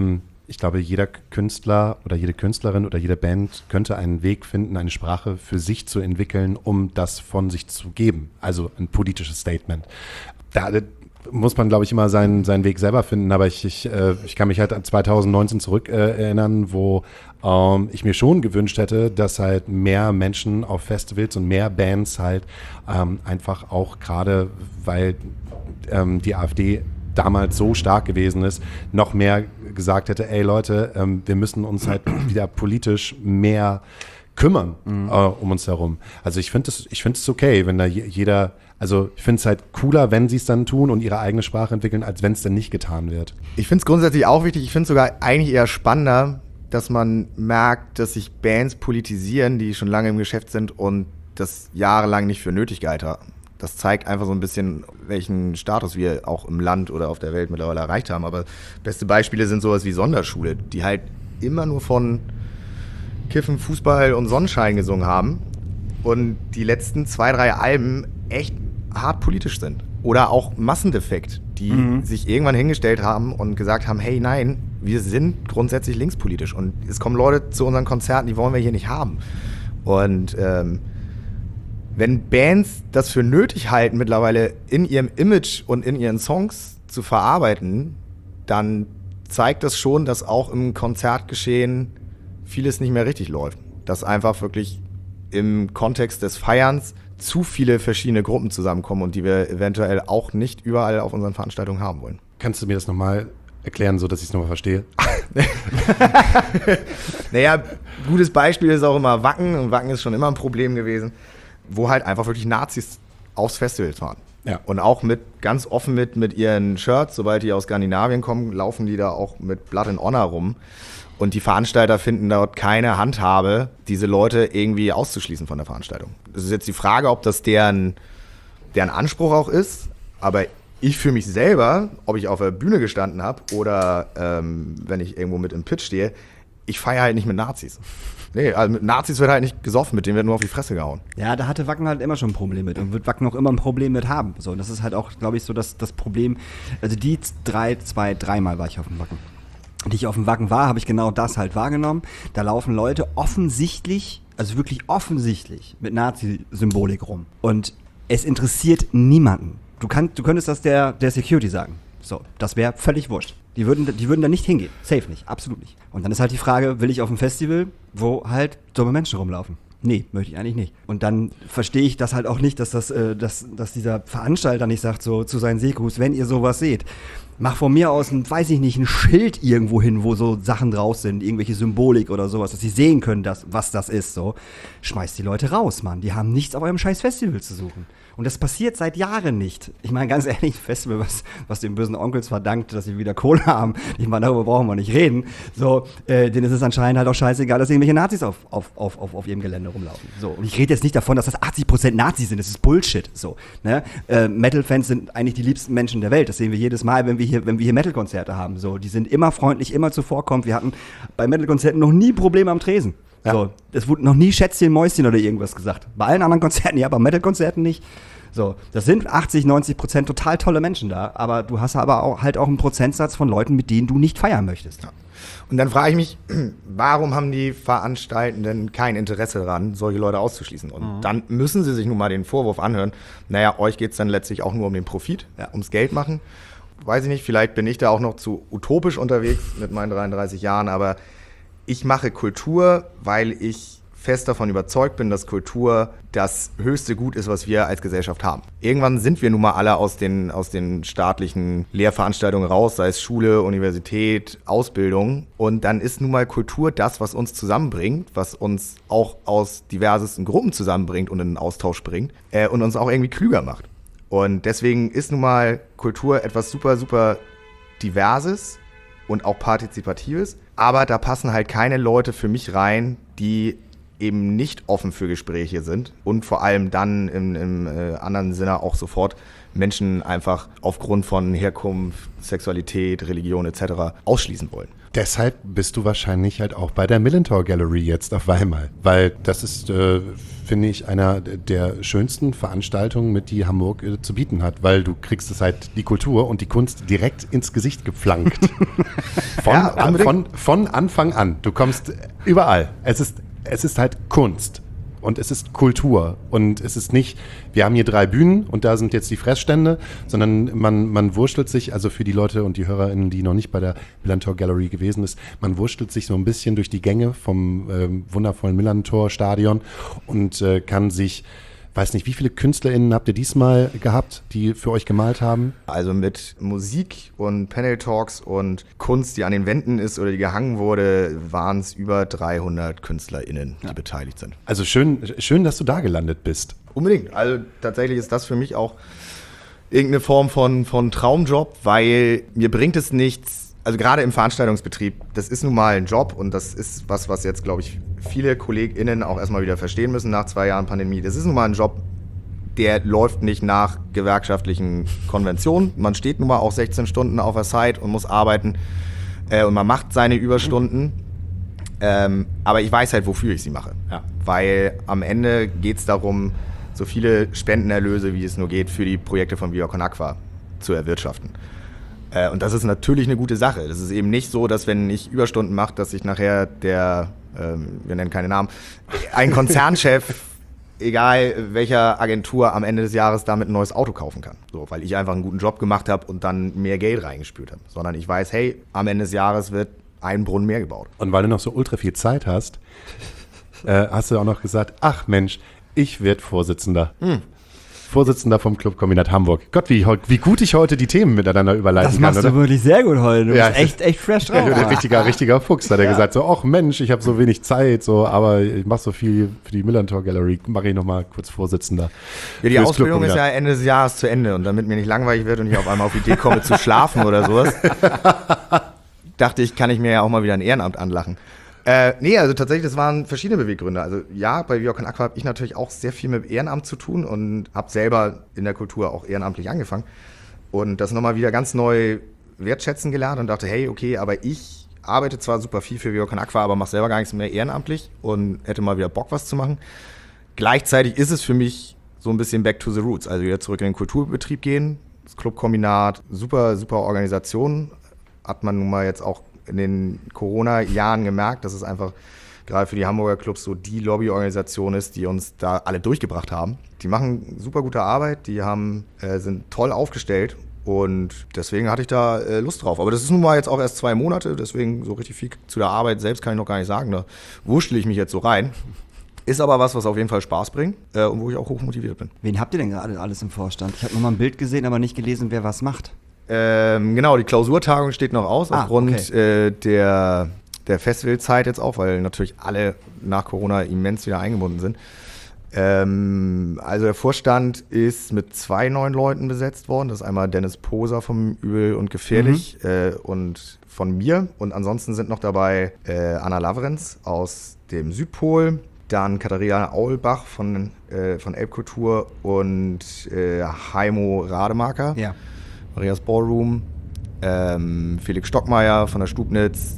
Ich glaube, jeder Künstler oder jede Künstlerin oder jede Band könnte einen Weg finden, eine Sprache für sich zu entwickeln, um das von sich zu geben. Also ein politisches Statement. Da muss man, glaube ich, immer seinen Weg selber finden. Aber ich kann mich halt an 2019 zurück erinnern, wo ich mir schon gewünscht hätte, dass halt mehr Menschen auf Festivals und mehr Bands halt einfach auch gerade, weil die AfD damals so stark gewesen ist, noch mehr gesagt hätte, ey Leute, wir müssen uns halt wieder politisch mehr kümmern um uns herum. Also ich finde es okay, wenn da jeder, also ich finde es halt cooler, wenn sie es dann tun und ihre eigene Sprache entwickeln, als wenn es dann nicht getan wird. Ich finde es grundsätzlich auch wichtig, ich finde es sogar eigentlich eher spannender, dass man merkt, dass sich Bands politisieren, die schon lange im Geschäft sind und das jahrelang nicht für nötig gehalten haben. Das zeigt einfach so ein bisschen, welchen Status wir auch im Land oder auf der Welt mittlerweile erreicht haben. Aber beste Beispiele sind sowas wie Sonderschule, die halt immer nur von Kiffen, Fußball und Sonnenschein gesungen haben und die letzten 2, 3 Alben echt hart politisch sind. Oder auch Massendefekt, die sich irgendwann hingestellt haben und gesagt haben, hey, nein, wir sind grundsätzlich linkspolitisch und es kommen Leute zu unseren Konzerten, die wollen wir hier nicht haben. Und wenn Bands das für nötig halten, mittlerweile in ihrem Image und in ihren Songs zu verarbeiten, dann zeigt das schon, dass auch im Konzertgeschehen vieles nicht mehr richtig läuft. Dass einfach wirklich im Kontext des Feierns zu viele verschiedene Gruppen zusammenkommen und die wir eventuell auch nicht überall auf unseren Veranstaltungen haben wollen. Kannst du mir das nochmal erklären, so dass ich es nochmal verstehe? Naja, gutes Beispiel ist auch immer Wacken und Wacken ist schon immer ein Problem gewesen, wo halt einfach wirklich Nazis aufs Festival fahren. Ja. Und auch ganz offen mit ihren Shirts, sobald die aus Skandinavien kommen, laufen die da auch mit Blood and Honor rum. Und die Veranstalter finden dort keine Handhabe, diese Leute irgendwie auszuschließen von der Veranstaltung. Das ist jetzt die Frage, ob das deren Anspruch auch ist, aber ich für mich selber, ob ich auf der Bühne gestanden habe oder wenn ich irgendwo mit im Pitch stehe, ich feiere halt nicht mit Nazis. Nee, also mit Nazis wird halt nicht gesoffen, mit denen wird nur auf die Fresse gehauen. Ja, da hatte Wacken halt immer schon ein Problem mit und wird Wacken auch immer ein Problem mit haben. So, und das ist halt auch, glaube ich, so das Problem. Also die 3 Mal war ich auf dem Wacken. Die ich auf dem Wacken war, habe ich genau das halt wahrgenommen. Da laufen Leute offensichtlich, also wirklich offensichtlich, mit Nazi-Symbolik rum. Und es interessiert niemanden. Du könntest das der Security sagen. So, das wäre völlig wurscht. Die würden da nicht hingehen. Safe nicht, absolut nicht. Und dann ist halt die Frage, will ich auf ein Festival, wo halt dumme Menschen rumlaufen? Nee, möchte ich eigentlich nicht. Und dann verstehe ich das halt auch nicht, dass dieser Veranstalter nicht sagt so zu seinen Sekus, wenn ihr sowas seht, mach von mir aus ein Schild irgendwo hin, wo so Sachen draus sind, irgendwelche Symbolik oder sowas, dass sie sehen können, was das ist, so. Schmeißt die Leute raus, Mann. Die haben nichts auf eurem scheiß Festival zu suchen. Und das passiert seit Jahren nicht. Ich meine, ganz ehrlich, ein Festival, was den bösen Onkels verdankt, dass sie wieder Kohle haben. Ich meine, darüber brauchen wir nicht reden. So, denen ist es anscheinend halt auch scheißegal, dass irgendwelche Nazis auf ihrem Gelände rumlaufen. So. Und ich rede jetzt nicht davon, dass das 80% Nazis sind. Das ist Bullshit. So, ne? Metal-Fans sind eigentlich die liebsten Menschen der Welt. Das sehen wir jedes Mal, wenn wir hier Metal-Konzerte haben. So, die sind immer freundlich, immer zuvorkommend. Wir hatten bei Metal-Konzerten noch nie Probleme am Tresen. Ja. So, es wurde noch nie Schätzchen, Mäuschen oder irgendwas gesagt. Bei allen anderen Konzerten ja, bei Metal-Konzerten nicht. So, das sind 80-90% total tolle Menschen da, aber du hast aber auch einen Prozentsatz von Leuten, mit denen du nicht feiern möchtest. Ja. Und dann frage ich mich, warum haben die Veranstaltenden kein Interesse daran, solche Leute auszuschließen? Und dann müssen sie sich nun mal den Vorwurf anhören, naja, euch geht es dann letztlich auch nur um den Profit, ums Geld machen. Weiß ich nicht, vielleicht bin ich da auch noch zu utopisch unterwegs mit meinen 33 Jahren, aber ich mache Kultur, weil ich fest davon überzeugt bin, dass Kultur das höchste Gut ist, was wir als Gesellschaft haben. Irgendwann sind wir nun mal alle aus den staatlichen Lehrveranstaltungen raus, sei es Schule, Universität, Ausbildung. Und dann ist nun mal Kultur das, was uns zusammenbringt, was uns auch aus diversesten Gruppen zusammenbringt und in den Austausch bringt und uns auch irgendwie klüger macht. Und deswegen ist nun mal Kultur etwas super, super Diverses und auch Partizipatives. Aber da passen halt keine Leute für mich rein, die eben nicht offen für Gespräche sind und vor allem dann im anderen Sinne auch sofort Menschen einfach aufgrund von Herkunft, Sexualität, Religion etc. ausschließen wollen. Deshalb bist du wahrscheinlich halt auch bei der Millantor Gallery jetzt auf Weimar, weil das ist, finde ich, einer der schönsten Veranstaltungen, mit die Hamburg zu bieten hat, weil du kriegst es halt die Kultur und die Kunst direkt ins Gesicht gepflankt. Von Anfang an. Du kommst überall. Es ist halt Kunst. Und es ist Kultur und es ist nicht, wir haben hier 3 Bühnen und da sind jetzt die Fressstände, sondern man wurschtelt sich, also für die Leute und die HörerInnen, die noch nicht bei der Millantor Gallery gewesen ist, man wurschtelt sich so ein bisschen durch die Gänge vom wundervollen Millantor Stadion und kann sich, weiß nicht, wie viele KünstlerInnen habt ihr diesmal gehabt, die für euch gemalt haben? Also mit Musik und Panel-Talks und Kunst, die an den Wänden ist oder die gehangen wurde, waren es über 300 KünstlerInnen, die beteiligt sind. Also schön, dass du da gelandet bist. Unbedingt. Also tatsächlich ist das für mich auch irgendeine Form von Traumjob, weil mir bringt es nichts, also gerade im Veranstaltungsbetrieb, das ist nun mal ein Job und das ist was jetzt, glaube ich, viele KollegInnen auch erstmal wieder verstehen müssen nach 2 Jahren Pandemie. Das ist nun mal ein Job, der läuft nicht nach gewerkschaftlichen Konventionen. Man steht nun mal auch 16 Stunden auf der Site und muss arbeiten und man macht seine Überstunden. Aber ich weiß halt, wofür ich sie mache. Ja. Weil am Ende geht es darum, so viele Spendenerlöse, wie es nur geht, für die Projekte von Viva Con Aqua zu erwirtschaften. Und das ist natürlich eine gute Sache. Das ist eben nicht so, dass wenn ich Überstunden mache, dass sich nachher wir nennen keine Namen, ein Konzernchef, egal welcher Agentur, am Ende des Jahres damit ein neues Auto kaufen kann. So, weil ich einfach einen guten Job gemacht habe und dann mehr Geld reingespült habe. Sondern ich weiß, hey, am Ende des Jahres wird ein Brunnen mehr gebaut. Und weil du noch so ultra viel Zeit hast, hast du auch noch gesagt, ach Mensch, ich werde Vorsitzender. Vorsitzender vom Clubkombinat Hamburg. Gott, wie gut ich heute die Themen miteinander überleiten kann, oder? Das machst du wirklich sehr gut heute. Du bist echt fresh drauf. Richtiger Fuchs, hat er gesagt. So, ach Mensch, ich habe so wenig Zeit, so, aber ich mache so viel für die Millantor Gallery. Mache ich nochmal kurz Vorsitzender. Ja, die Ausbildung ist ja Ende des Jahres zu Ende. Und damit mir nicht langweilig wird und ich auf einmal auf die Idee komme zu schlafen oder sowas, dachte ich, kann ich mir ja auch mal wieder ein Ehrenamt anlachen. Nee, also tatsächlich, das waren verschiedene Beweggründe. Also ja, bei Viva Con Aqua habe ich natürlich auch sehr viel mit Ehrenamt zu tun und habe selber in der Kultur auch ehrenamtlich angefangen. Und das nochmal wieder ganz neu wertschätzen gelernt und dachte, hey, okay, aber ich arbeite zwar super viel für Viva Con Aqua, aber mache selber gar nichts mehr ehrenamtlich und hätte mal wieder Bock, was zu machen. Gleichzeitig ist es für mich so ein bisschen back to the roots. Also wieder zurück in den Kulturbetrieb gehen, das Clubkombinat, super Organisation. Hat man nun mal jetzt auch in den Corona-Jahren gemerkt, dass es einfach gerade für die Hamburger Clubs so die Lobbyorganisation ist, die uns da alle durchgebracht haben. Die machen super gute Arbeit, die sind toll aufgestellt und deswegen hatte ich da Lust drauf. Aber das ist nun mal jetzt auch erst 2 Monate, deswegen so richtig viel zu der Arbeit selbst kann ich noch gar nicht sagen. Da wurschtel ich mich jetzt so rein. Ist aber was auf jeden Fall Spaß bringt und wo ich auch hochmotiviert bin. Wen habt ihr denn gerade alles im Vorstand? Ich habe nur mal ein Bild gesehen, aber nicht gelesen, wer was macht. Genau, die Klausurtagung steht noch aus, aufgrund der Festivalzeit jetzt auch, weil natürlich alle nach Corona immens wieder eingebunden sind. Also der Vorstand ist mit 2 neuen Leuten besetzt worden. Das ist einmal Dennis Poser vom Übel und Gefährlich und von mir. Und ansonsten sind noch dabei Anna Lavrenz aus dem Südpol, dann Katharina Aulbach von Elbkultur und Heimo Rademacher. Ja. Marias Ballroom, Felix Stockmeier von der Stubnitz.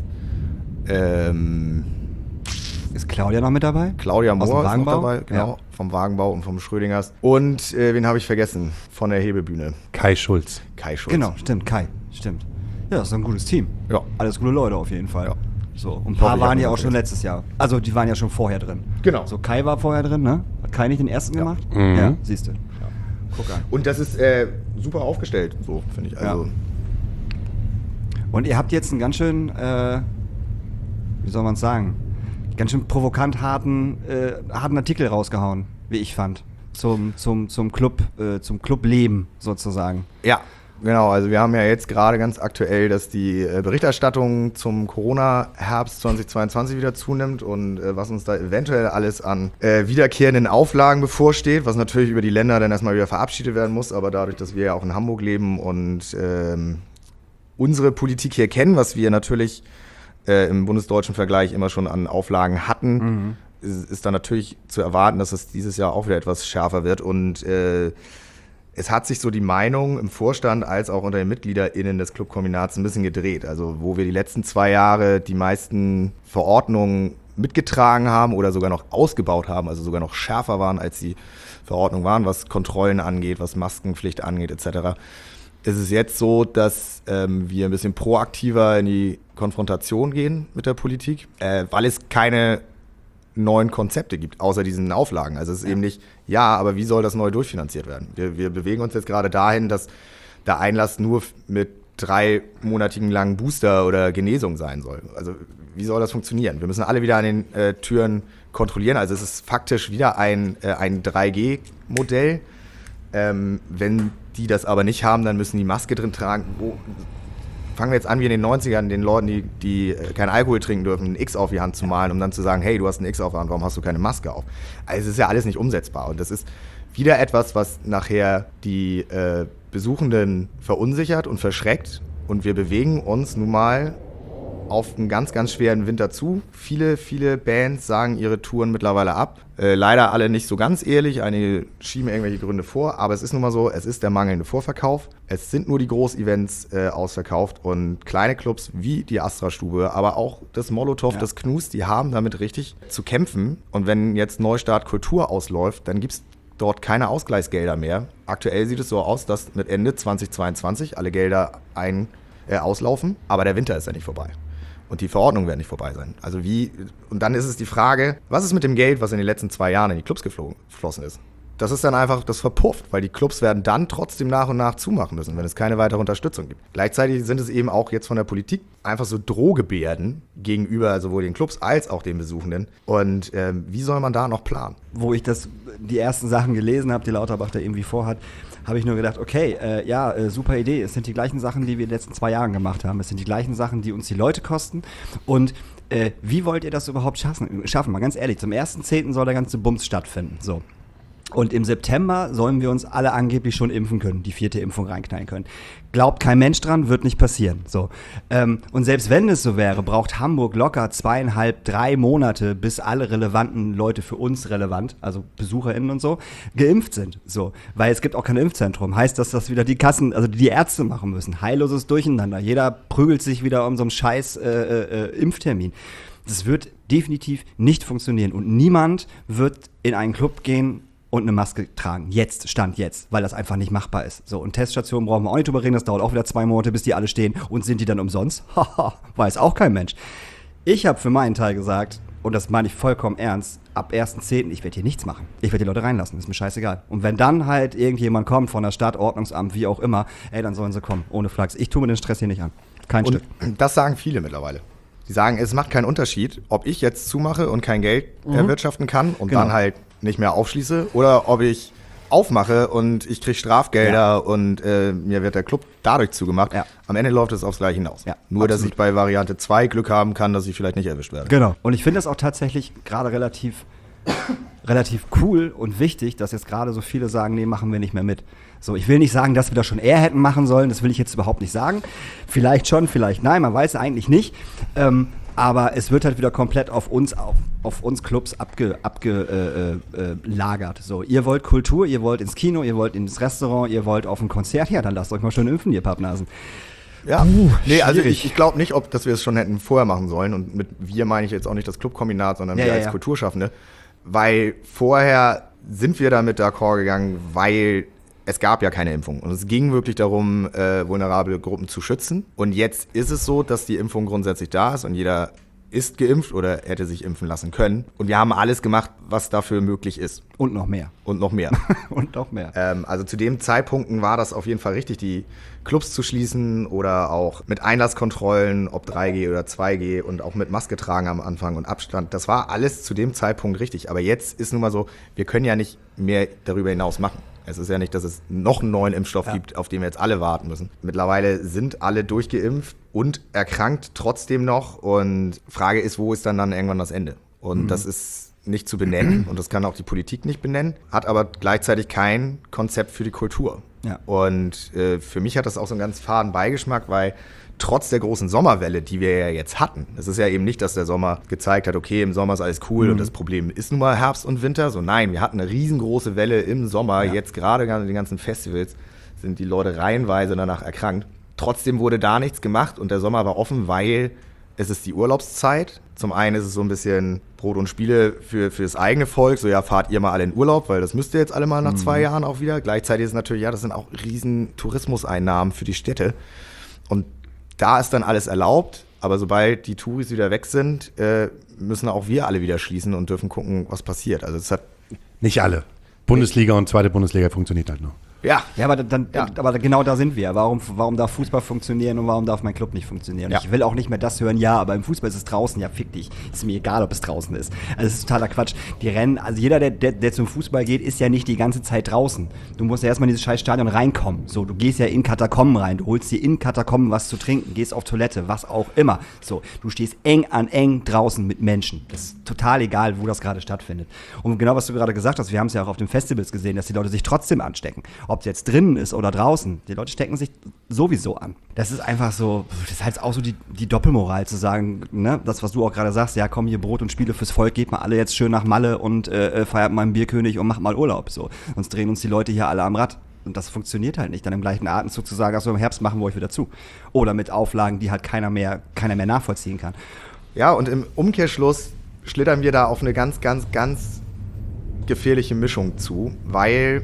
Ist Claudia noch mit dabei? Claudia Mohr ist noch dabei, genau, ja. Vom Wagenbau und vom Schrödingers. Und wen habe ich vergessen? Von der Hebebühne. Kai Schulz. Genau, stimmt, Kai, stimmt. Ja, das ist ein gutes Team. Ja. Alles gute Leute auf jeden Fall. Ja. So, und ein paar waren ja auch schon letztes Jahr. Also die waren ja schon vorher drin. Genau. So, Kai war vorher drin, ne? Hat Kai nicht den ersten gemacht? Ja, siehst du. Guck an. Und das ist super aufgestellt, so finde ich. Also. Ja. Und ihr habt jetzt einen ganz schön, wie soll man es sagen, ganz schön provokant harten Artikel rausgehauen, wie ich fand, zum Clubleben sozusagen. Ja, genau. Also wir haben ja jetzt gerade ganz aktuell, dass die Berichterstattung zum Corona-Herbst 2022 wieder zunimmt und was uns da eventuell alles an wiederkehrenden Auflagen bevorsteht, was natürlich über die Länder dann erstmal wieder verabschiedet werden muss, aber dadurch, dass wir ja auch in Hamburg leben und unsere Politik hier kennen, was wir natürlich im bundesdeutschen Vergleich immer schon an Auflagen hatten, ist dann natürlich zu erwarten, dass es dieses Jahr auch wieder etwas schärfer wird. Und es hat sich so die Meinung im Vorstand als auch unter den MitgliederInnen des Clubkombinats ein bisschen gedreht. Also wo wir die letzten 2 Jahre die meisten Verordnungen mitgetragen haben oder sogar noch ausgebaut haben, also sogar noch schärfer waren, als die Verordnungen waren, was Kontrollen angeht, was Maskenpflicht angeht etc., ist es jetzt so, dass wir ein bisschen proaktiver in die Konfrontation gehen mit der Politik, weil es keine neuen Konzepte gibt, außer diesen Auflagen. Also es ist eben nicht, aber wie soll das neu durchfinanziert werden? Wir bewegen uns jetzt gerade dahin, dass der Einlass nur mit 3-monatigen langen Booster oder Genesung sein soll. Also wie soll das funktionieren? Wir müssen alle wieder an den Türen kontrollieren. Also es ist faktisch wieder ein 3G-Modell. Wenn die das aber nicht haben, dann müssen die Maske drin tragen. Fangen wir jetzt an wie in den 90ern, den Leuten, die keinen Alkohol trinken dürfen, ein X auf die Hand zu malen, um dann zu sagen, hey, du hast ein X auf der Hand, warum hast du keine Maske auf? Also es ist ja alles nicht umsetzbar. Und das ist wieder etwas, was nachher die Besuchenden verunsichert und verschreckt. Und wir bewegen uns nun mal auf einen ganz, ganz schweren Winter zu. Viele, viele Bands sagen ihre Touren mittlerweile ab. Leider alle nicht so ganz ehrlich, einige schieben irgendwelche Gründe vor, aber es ist nun mal so, es ist der mangelnde Vorverkauf. Es sind nur die Großevents ausverkauft und kleine Clubs wie die Astra-Stube, aber auch das Molotow, das Knus, die haben damit richtig zu kämpfen. Und wenn jetzt Neustart Kultur ausläuft, dann gibt es dort keine Ausgleichsgelder mehr. Aktuell sieht es so aus, dass mit Ende 2022 alle Gelder auslaufen, aber der Winter ist ja nicht vorbei. Und die Verordnung wird nicht vorbei sein. Also und dann ist es die Frage, was ist mit dem Geld, was in den letzten 2 Jahren in die Clubs geflossen ist? Das ist dann einfach, das verpufft, weil die Clubs werden dann trotzdem nach und nach zumachen müssen, wenn es keine weitere Unterstützung gibt. Gleichzeitig sind es eben auch jetzt von der Politik einfach so Drohgebärden gegenüber sowohl den Clubs als auch den Besuchenden. Und wie soll man da noch planen? Wo ich die ersten Sachen gelesen habe, die Lauterbach da irgendwie vorhat, habe ich nur gedacht, okay, super Idee. Es sind die gleichen Sachen, die wir in den letzten 2 Jahren gemacht haben. Es sind die gleichen Sachen, die uns die Leute kosten. Und wie wollt ihr das überhaupt schaffen? Mal ganz ehrlich, zum 1.10. soll der ganze Bums stattfinden. So. Und im September sollen wir uns alle angeblich schon impfen können, die 4. Impfung reinknallen können. Glaubt kein Mensch dran, wird nicht passieren. So. Und selbst wenn es so wäre, braucht Hamburg locker 2,5, 3 Monate, bis alle relevanten Leute für uns relevant, also BesucherInnen und so, geimpft sind. So. Weil es gibt auch kein Impfzentrum. Heißt, dass das wieder die Kassen, also die Ärzte machen müssen. Heilloses Durcheinander. Jeder prügelt sich wieder um so einen scheiß Impftermin. Das wird definitiv nicht funktionieren. Und niemand wird in einen Club gehen und eine Maske tragen. Stand jetzt, weil das einfach nicht machbar ist. So, und Teststationen brauchen wir auch nicht drüber reden, das dauert auch wieder 2 Monate, bis die alle stehen. Und sind die dann umsonst? Haha, weiß auch kein Mensch. Ich habe für meinen Teil gesagt, und das meine ich vollkommen ernst, ab 1.10. ich werde hier nichts machen. Ich werde die Leute reinlassen, ist mir scheißegal. Und wenn dann halt irgendjemand kommt von der Stadt, Ordnungsamt, wie auch immer, dann sollen sie kommen, ohne Flachs. Ich tue mir den Stress hier nicht an. Kein Stück. Und das sagen viele mittlerweile. Die sagen, es macht keinen Unterschied, ob ich jetzt zumache und kein Geld erwirtschaften kann und dann halt nicht mehr aufschließe oder ob ich aufmache und ich kriege Strafgelder und mir wird der Club dadurch zugemacht. Ja. Am Ende läuft es aufs Gleiche hinaus. Ja, nur, absolut. Dass ich bei Variante 2 Glück haben kann, dass ich vielleicht nicht erwischt werde. Genau. Und ich finde das auch tatsächlich gerade relativ cool und wichtig, dass jetzt gerade so viele sagen, nee, machen wir nicht mehr mit. So, ich will nicht sagen, dass wir das schon eher hätten machen sollen, das will ich jetzt überhaupt nicht sagen. Vielleicht schon, vielleicht nein, man weiß eigentlich nicht. Aber es wird halt wieder komplett auf uns Clubs abgelagert. So, ihr wollt Kultur, ihr wollt ins Kino, ihr wollt ins Restaurant, ihr wollt auf ein Konzert. Ja, dann lasst euch mal schön impfen, ihr Pappnasen. Ja, nee, also ich glaube nicht, dass wir es schon hätten vorher machen sollen. Und mit wir meine ich jetzt auch nicht das Clubkombinat, sondern wir als Kulturschaffende. Weil vorher sind wir damit d'accord gegangen, weil es gab ja keine Impfung. Und es ging wirklich darum, vulnerable Gruppen zu schützen. Und jetzt ist es so, dass die Impfung grundsätzlich da ist und jeder ist geimpft oder hätte sich impfen lassen können. Und wir haben alles gemacht, was dafür möglich ist. Und noch mehr. Und noch mehr. Und noch mehr. Also zu dem Zeitpunkten war das auf jeden Fall richtig, die Clubs zu schließen oder auch mit Einlasskontrollen, ob 3G oder 2G und auch mit Maske tragen am Anfang und Abstand. Das war alles zu dem Zeitpunkt richtig. Aber jetzt ist nun mal so, wir können ja nicht mehr darüber hinaus machen. Es ist ja nicht, dass es noch einen neuen Impfstoff gibt, auf den wir jetzt alle warten müssen. Mittlerweile sind alle durchgeimpft und erkrankt trotzdem noch. Und Frage ist, wo ist dann irgendwann das Ende? Und das ist nicht zu benennen und das kann auch die Politik nicht benennen, hat aber gleichzeitig kein Konzept für die Kultur. Ja. Und für mich hat das auch so einen ganz faden Beigeschmack, weil trotz der großen Sommerwelle, die wir ja jetzt hatten, es ist ja eben nicht, dass der Sommer gezeigt hat, okay, im Sommer ist alles cool und das Problem ist nun mal Herbst und Winter. So nein, wir hatten eine riesengroße Welle im Sommer. Jetzt gerade die ganzen Festivals sind die Leute reihenweise danach erkrankt. Trotzdem wurde da nichts gemacht und der Sommer war offen, weil es ist die Urlaubszeit. Zum einen ist es so ein bisschen Brot und Spiele für das eigene Volk. So, ja, fahrt ihr mal alle in Urlaub, weil das müsst ihr jetzt alle mal nach 2 Jahren auch wieder. Gleichzeitig ist es natürlich, ja, das sind auch riesen Tourismuseinnahmen für die Städte. Und da ist dann alles erlaubt. Aber sobald die Touris wieder weg sind, müssen auch wir alle wieder schließen und dürfen gucken, was passiert. Also es hat Nicht alle. Bundesliga und zweite Bundesliga funktioniert halt noch. ja, aber genau da sind wir. Warum darf Fußball funktionieren und warum darf mein Club nicht funktionieren? Ja. Ich will auch nicht mehr das hören, ja, aber im Fußball ist es draußen, ja, fick dich. Ist mir egal, ob es draußen ist. Also es ist totaler Quatsch. Die Rennen, also jeder, der zum Fußball geht, ist ja nicht die ganze Zeit draußen. Du musst ja erstmal in dieses scheiß Stadion reinkommen. So, du gehst ja in Katakomben rein, du holst dir in Katakomben was zu trinken, gehst auf Toilette, was auch immer. So, du stehst eng an eng draußen mit Menschen. Das ist total egal, wo das gerade stattfindet. Und genau, was du gerade gesagt hast, wir haben es ja auch auf den Festivals gesehen, dass die Leute sich trotzdem anstecken. Ob es jetzt drinnen ist oder draußen. Die Leute stecken sich sowieso an. Das ist einfach so, das ist halt auch so die Doppelmoral zu sagen, ne, das, was du auch gerade sagst, ja komm, hier Brot und Spiele fürs Volk, geht mal alle jetzt schön nach Malle und feiert mal einen Bierkönig und macht mal Urlaub. So. Sonst drehen uns die Leute hier alle am Rad. Und das funktioniert halt nicht, dann im gleichen Atemzug zu sagen, achso, im Herbst machen wir euch wieder zu. Oder mit Auflagen, die halt keiner mehr nachvollziehen kann. Ja, und im Umkehrschluss schlittern wir da auf eine ganz, ganz, ganz gefährliche Mischung zu, weil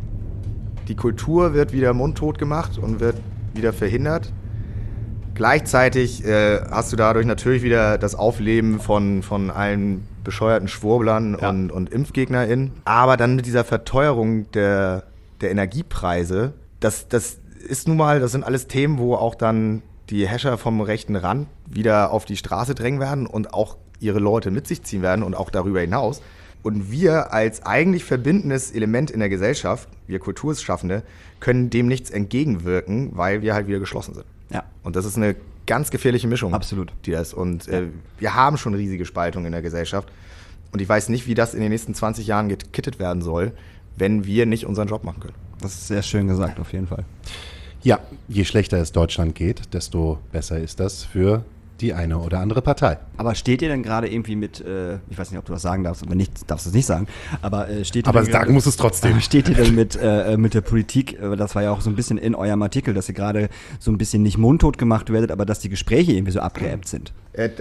die Kultur wird wieder mundtot gemacht und wird wieder verhindert. Gleichzeitig hast du dadurch natürlich wieder das Aufleben von allen bescheuerten Schwurblern und ImpfgegnerInnen. Aber dann mit dieser Verteuerung der Energiepreise, das ist nun mal, das sind alles Themen, wo auch dann die Häscher vom rechten Rand wieder auf die Straße drängen werden und auch ihre Leute mit sich ziehen werden und auch darüber hinaus. Und wir als eigentlich verbindendes Element in der Gesellschaft, wir Kulturschaffende, können dem nichts entgegenwirken, weil wir halt wieder geschlossen sind. Ja. Und das ist eine ganz gefährliche Mischung. Absolut. Die das. Und wir haben schon riesige Spaltungen in der Gesellschaft. Und ich weiß nicht, wie das in den nächsten 20 Jahren gekittet werden soll, wenn wir nicht unseren Job machen können. Das ist sehr schön gesagt, auf jeden Fall. Ja, je schlechter es Deutschland geht, desto besser ist das für die eine oder andere Partei. Aber steht ihr denn gerade irgendwie mit, ich weiß nicht, ob du das sagen darfst, aber nicht, darfst du es nicht sagen, aber steht ihr Aber denn sagen muss es trotzdem. Steht ihr denn mit der Politik, das war ja auch so ein bisschen in eurem Artikel, dass ihr gerade so ein bisschen nicht mundtot gemacht werdet, aber dass die Gespräche irgendwie so abgeebbt sind?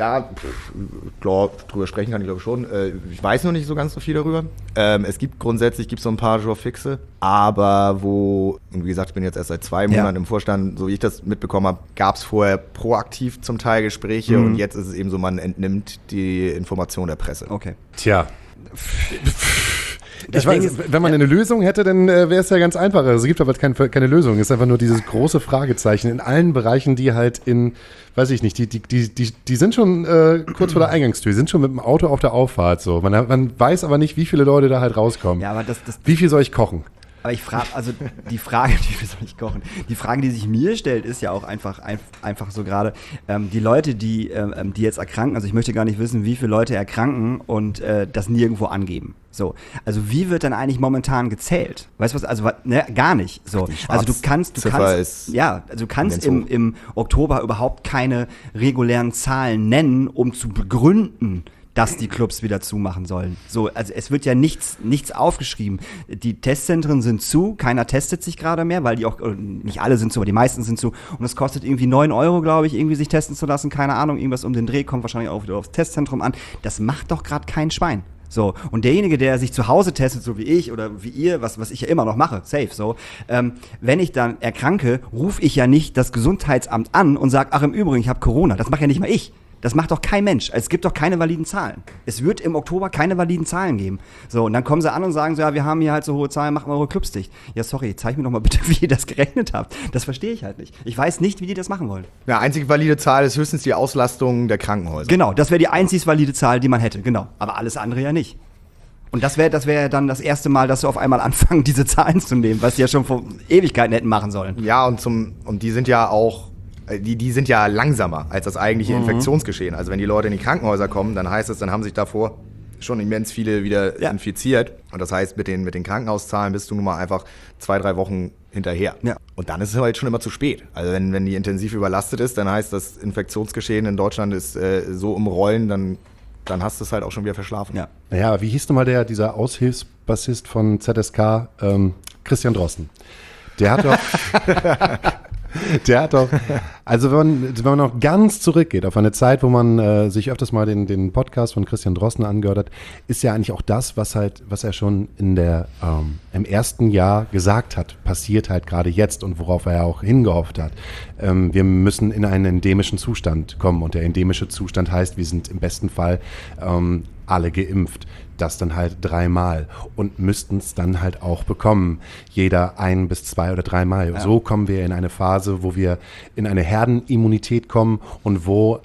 Klar, drüber sprechen kann ich glaube schon. Ich weiß noch nicht so ganz so viel darüber. Es gibt grundsätzlich so ein paar Jour-Fixe, aber und wie gesagt, ich bin jetzt erst seit 2 Monaten im Vorstand, so wie ich das mitbekommen habe, gab es vorher proaktiv zum Teil Gespräche und jetzt ist es eben so, man entnimmt die Information der Presse. Okay. Tja. Das Ich weiß, Ding ist, wenn man eine Lösung hätte, dann wäre es ja ganz einfach. Also es gibt aber keine Lösung. Es ist einfach nur dieses große Fragezeichen in allen Bereichen, die halt weiß ich nicht, die sind schon kurz vor der Eingangstür, die sind schon mit dem Auto auf der Auffahrt. So. Man weiß aber nicht, wie viele Leute da halt rauskommen. Ja, aber wie viel soll ich kochen? Aber ich frage, also die Frage, wie soll ich kochen? Die Frage, die sich mir stellt, ist ja auch einfach so gerade, die Leute, die jetzt erkranken, also ich möchte gar nicht wissen, wie viele Leute erkranken und das nirgendwo angeben. So, also wie wird dann eigentlich momentan gezählt? Weißt du was, also gar nicht. So, also du kannst im Oktober überhaupt keine regulären Zahlen nennen, um zu begründen, dass die Clubs wieder zumachen sollen. So, also es wird ja nichts aufgeschrieben. Die Testzentren sind zu, keiner testet sich gerade mehr, weil die auch, nicht alle sind zu, aber die meisten sind zu. Und es kostet irgendwie 9 €, glaube ich, irgendwie sich testen zu lassen. Keine Ahnung, irgendwas um den Dreh, kommt wahrscheinlich auch wieder aufs Testzentrum an. Das macht doch gerade kein Schwein. So, und derjenige, der sich zu Hause testet, so wie ich oder wie ihr, was ich ja immer noch mache, safe, so, wenn ich dann erkranke, rufe ich ja nicht das Gesundheitsamt an und sage, ach im Übrigen, ich habe Corona. Das macht ja nicht mal ich. Das macht doch kein Mensch. Es gibt doch keine validen Zahlen. Es wird im Oktober keine validen Zahlen geben. So, und dann kommen sie an und sagen so, ja, wir haben hier halt so hohe Zahlen, machen wir eure Clubs dicht. Ja, sorry, zeig mir doch mal bitte, wie ihr das gerechnet habt. Das verstehe ich halt nicht. Ich weiß nicht, wie die das machen wollen. Ja, einzige valide Zahl ist höchstens die Auslastung der Krankenhäuser. Genau, das wäre die einzig valide Zahl, die man hätte, genau. Aber alles andere ja nicht. Und das wäre dann das erste Mal, dass sie auf einmal anfangen, diese Zahlen zu nehmen, was sie ja schon vor Ewigkeiten hätten machen sollen. Ja, und die sind ja auch die sind ja langsamer als das eigentliche Infektionsgeschehen. Also wenn die Leute in die Krankenhäuser kommen, dann heißt es, dann haben sich davor schon immens viele wieder infiziert. Und das heißt, mit den Krankenhauszahlen bist du nun mal einfach 2-3 Wochen hinterher. Ja. Und dann ist es halt schon immer zu spät. Also wenn die intensiv überlastet ist, dann heißt das Infektionsgeschehen in Deutschland ist so im Rollen, dann hast du es halt auch schon wieder verschlafen. Ja. Naja, wie hieß nochmal dieser Aushilfsbassist von ZSK? Christian Drosten. Der hat doch, also wenn man noch ganz zurückgeht auf eine Zeit, wo man sich öfters mal den Podcast von Christian Drosten angehört hat, ist ja eigentlich auch das, was er schon im ersten Jahr gesagt hat, passiert halt gerade jetzt und worauf er ja auch hingehofft hat. Wir müssen in einen endemischen Zustand kommen und der endemische Zustand heißt, wir sind im besten Fall alle geimpft. Das dann halt 3-mal und müssten es dann halt auch bekommen. Jeder 1 bis 2 oder 3-mal. Ja. So kommen wir in eine Phase, wo wir in eine Herdenimmunität kommen und wo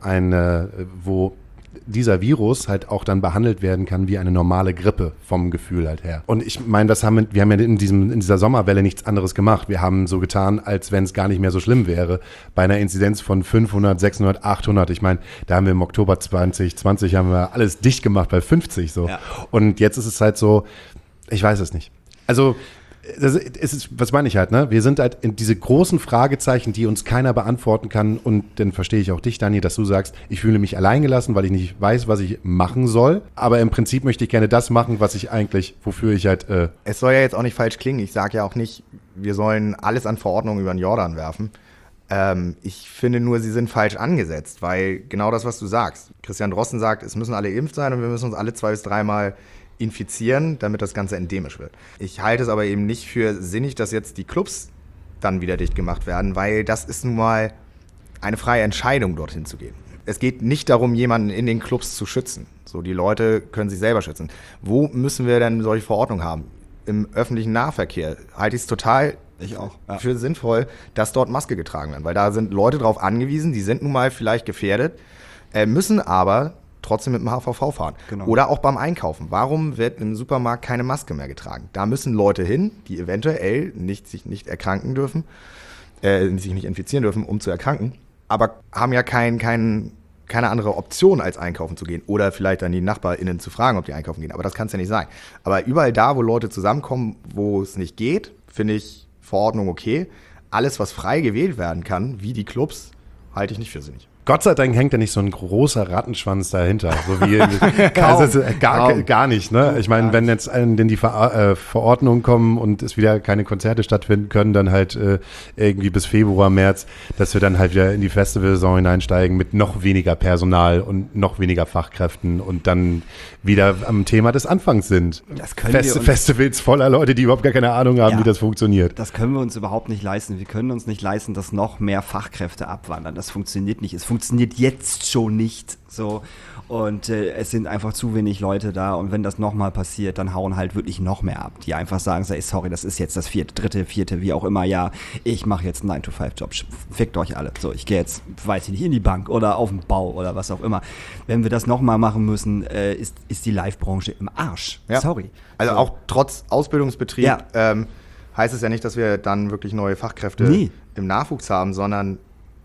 dieser Virus halt auch dann behandelt werden kann wie eine normale Grippe vom Gefühl halt her. Und ich meine, wir haben ja in dieser Sommerwelle nichts anderes gemacht. Wir haben so getan, als wenn es gar nicht mehr so schlimm wäre. Bei einer Inzidenz von 500, 600, 800. Ich meine, da haben wir im Oktober 2020 haben wir alles dicht gemacht bei 50 so. Ja. Und jetzt ist es halt so, ich weiß es nicht. Also was meine ich halt, ne? Wir sind halt in diese großen Fragezeichen, die uns keiner beantworten kann und dann verstehe ich auch dich, Dani, dass du sagst, ich fühle mich alleingelassen, weil ich nicht weiß, was ich machen soll, aber im Prinzip möchte ich gerne das machen, wofür ich halt... Es soll ja jetzt auch nicht falsch klingen, ich sage ja auch nicht, wir sollen alles an Verordnungen über den Jordan werfen. Ich finde nur, sie sind falsch angesetzt, weil genau das, was du sagst. Christian Drosten sagt, es müssen alle geimpft sein und wir müssen uns alle 2 bis 3 Mal infizieren, damit das Ganze endemisch wird. Ich halte es aber eben nicht für sinnig, dass jetzt die Clubs dann wieder dicht gemacht werden, weil das ist nun mal eine freie Entscheidung, dorthin zu gehen. Es geht nicht darum, jemanden in den Clubs zu schützen. So, die Leute können sich selber schützen. Wo müssen wir denn solche Verordnungen haben? Im öffentlichen Nahverkehr halte ich es total für sinnvoll, dass dort Maske getragen wird, weil da sind Leute drauf angewiesen, die sind nun mal vielleicht gefährdet, müssen aber trotzdem mit dem HVV fahren. Genau. Oder auch beim Einkaufen. Warum wird im Supermarkt keine Maske mehr getragen? Da müssen Leute hin, die eventuell sich nicht erkranken dürfen, sich nicht infizieren dürfen, um zu erkranken, aber haben ja keine andere Option, als einkaufen zu gehen. Oder vielleicht dann die NachbarInnen zu fragen, ob die einkaufen gehen. Aber das kann es ja nicht sein. Aber überall da, wo Leute zusammenkommen, wo es nicht geht, finde ich Verordnung okay. Alles, was frei gewählt werden kann, wie die Clubs, halte ich nicht für sinnig. Gott sei Dank hängt da nicht so ein großer Rattenschwanz dahinter. So wie gar nicht. Ne? Ich meine, wenn jetzt denn die Verordnungen kommen und es wieder keine Konzerte stattfinden können, dann halt irgendwie bis Februar, März, dass wir dann halt wieder in die Festivalsaison hineinsteigen mit noch weniger Personal und noch weniger Fachkräften und dann wieder am Thema des Anfangs sind. Das können Festivals voller Leute, die überhaupt gar keine Ahnung haben, wie das funktioniert. Das können wir uns überhaupt nicht leisten. Wir können uns nicht leisten, dass noch mehr Fachkräfte abwandern. Das funktioniert nicht. Es funktioniert jetzt schon nicht so und es sind einfach zu wenig Leute da und wenn das nochmal passiert, dann hauen halt wirklich noch mehr ab, die einfach sagen, sorry, das ist jetzt das 4., 3., 4., wie auch immer, ja, ich mache jetzt einen 9-to-5-Job, fickt euch alle, so, ich gehe jetzt, weiß ich nicht, in die Bank oder auf den Bau oder was auch immer. Wenn wir das nochmal machen müssen, ist die Live-Branche im Arsch, sorry. Also auch trotz Ausbildungsbetrieb heißt es ja nicht, dass wir dann wirklich neue Fachkräfte im Nachwuchs haben, sondern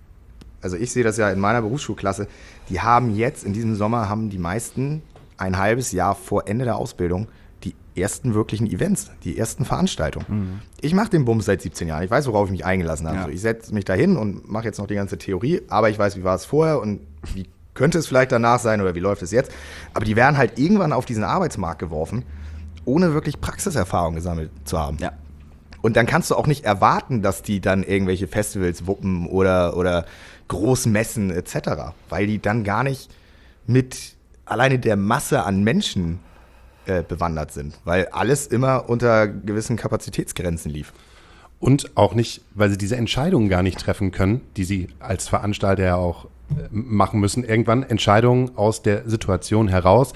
also ich sehe das ja in meiner Berufsschulklasse, die haben jetzt, in diesem Sommer, haben die meisten ein halbes Jahr vor Ende der Ausbildung die ersten wirklichen Events, die ersten Veranstaltungen. Mhm. Ich mache den Bums seit 17 Jahren, ich weiß, worauf ich mich eingelassen habe. Ja. Also ich setze mich da hin und mache jetzt noch die ganze Theorie, aber ich weiß, wie war es vorher und wie könnte es vielleicht danach sein oder wie läuft es jetzt. Aber die werden halt irgendwann auf diesen Arbeitsmarkt geworfen, ohne wirklich Praxiserfahrung gesammelt zu haben. Ja. Und dann kannst du auch nicht erwarten, dass die dann irgendwelche Festivals wuppen oder Großmessen etc., weil die dann gar nicht mit alleine der Masse an Menschen bewandert sind, weil alles immer unter gewissen Kapazitätsgrenzen lief. Und auch nicht, weil sie diese Entscheidungen gar nicht treffen können, die sie als Veranstalter ja auch machen müssen. Irgendwann Entscheidungen aus der Situation heraus,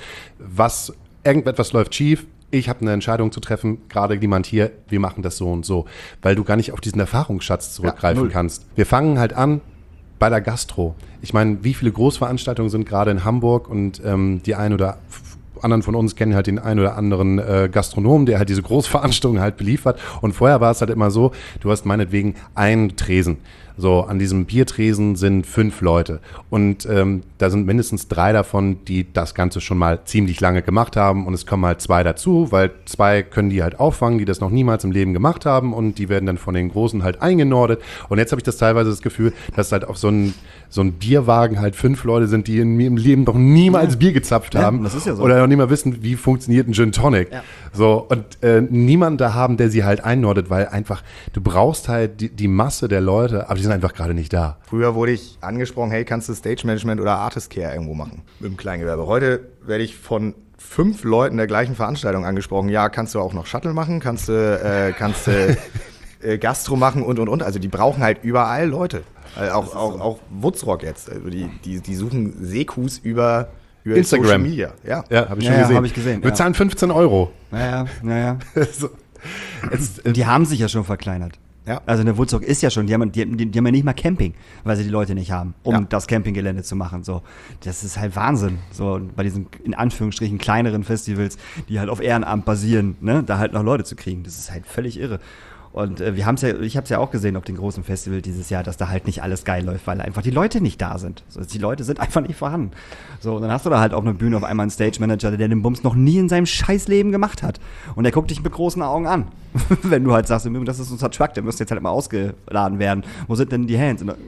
irgendetwas läuft schief, ich habe eine Entscheidung zu treffen, gerade jemand hier, wir machen das so und so, weil du gar nicht auf diesen Erfahrungsschatz zurückgreifen kannst. Wir fangen halt an bei der Gastro. Ich meine, wie viele Großveranstaltungen sind gerade in Hamburg und die ein oder anderen von uns kennen halt den einen oder anderen Gastronomen, der halt diese Großveranstaltungen halt beliefert. Und vorher war es halt immer so, du hast meinetwegen einen Tresen So, an diesem Biertresen sind 5 Leute. Und da sind mindestens 3 davon, die das Ganze schon mal ziemlich lange gemacht haben. Und es kommen halt 2 dazu, weil 2 können die halt auffangen, die das noch niemals im Leben gemacht haben. Und die werden dann von den Großen halt eingenordet. Und jetzt habe ich teilweise das Gefühl, dass halt auf so ein Bierwagen halt 5 Leute sind, die in ihrem Leben noch niemals Bier gezapft haben. Das ist ja so. Oder noch nicht mal wissen, wie funktioniert ein Gin Tonic. Ja. So, und niemanden da haben, der sie halt einnordet, weil einfach, du brauchst halt die Masse der Leute, aber die sind einfach gerade nicht da. Früher wurde ich angesprochen, hey, kannst du Stage Management oder Artist Care irgendwo machen im Kleingewerbe. Heute werde ich von 5 Leuten der gleichen Veranstaltung angesprochen. Ja, kannst du auch noch Shuttle machen? Kannst du Gastro machen und. Also die brauchen halt überall Leute. Auch Wutzrock jetzt. Also die suchen Sekus über Instagram. Social Media. Ja, habe ich schon gesehen. Hab ich gesehen. Wir zahlen 15 €. Naja. So. Die haben sich ja schon verkleinert. Ja. Also eine Woodstock ist ja schon, die haben ja nicht mal Camping, weil sie die Leute nicht haben, um das Campinggelände zu machen. So, das ist halt Wahnsinn. So bei diesen in Anführungsstrichen kleineren Festivals, die halt auf Ehrenamt basieren, ne, da halt noch Leute zu kriegen, das ist halt völlig irre. Und ich habe es ja auch gesehen auf den großen Festival dieses Jahr, dass da halt nicht alles geil läuft, weil einfach die Leute nicht da sind. So, die Leute sind einfach nicht vorhanden. So, und dann hast du da halt auf einer Bühne auf einmal einen Stage Manager, der den Bums noch nie in seinem Scheißleben gemacht hat. Und der guckt dich mit großen Augen an. Wenn du halt sagst, das ist unser Truck, der müsste jetzt halt mal ausgeladen werden. Wo sind denn die Hands? Und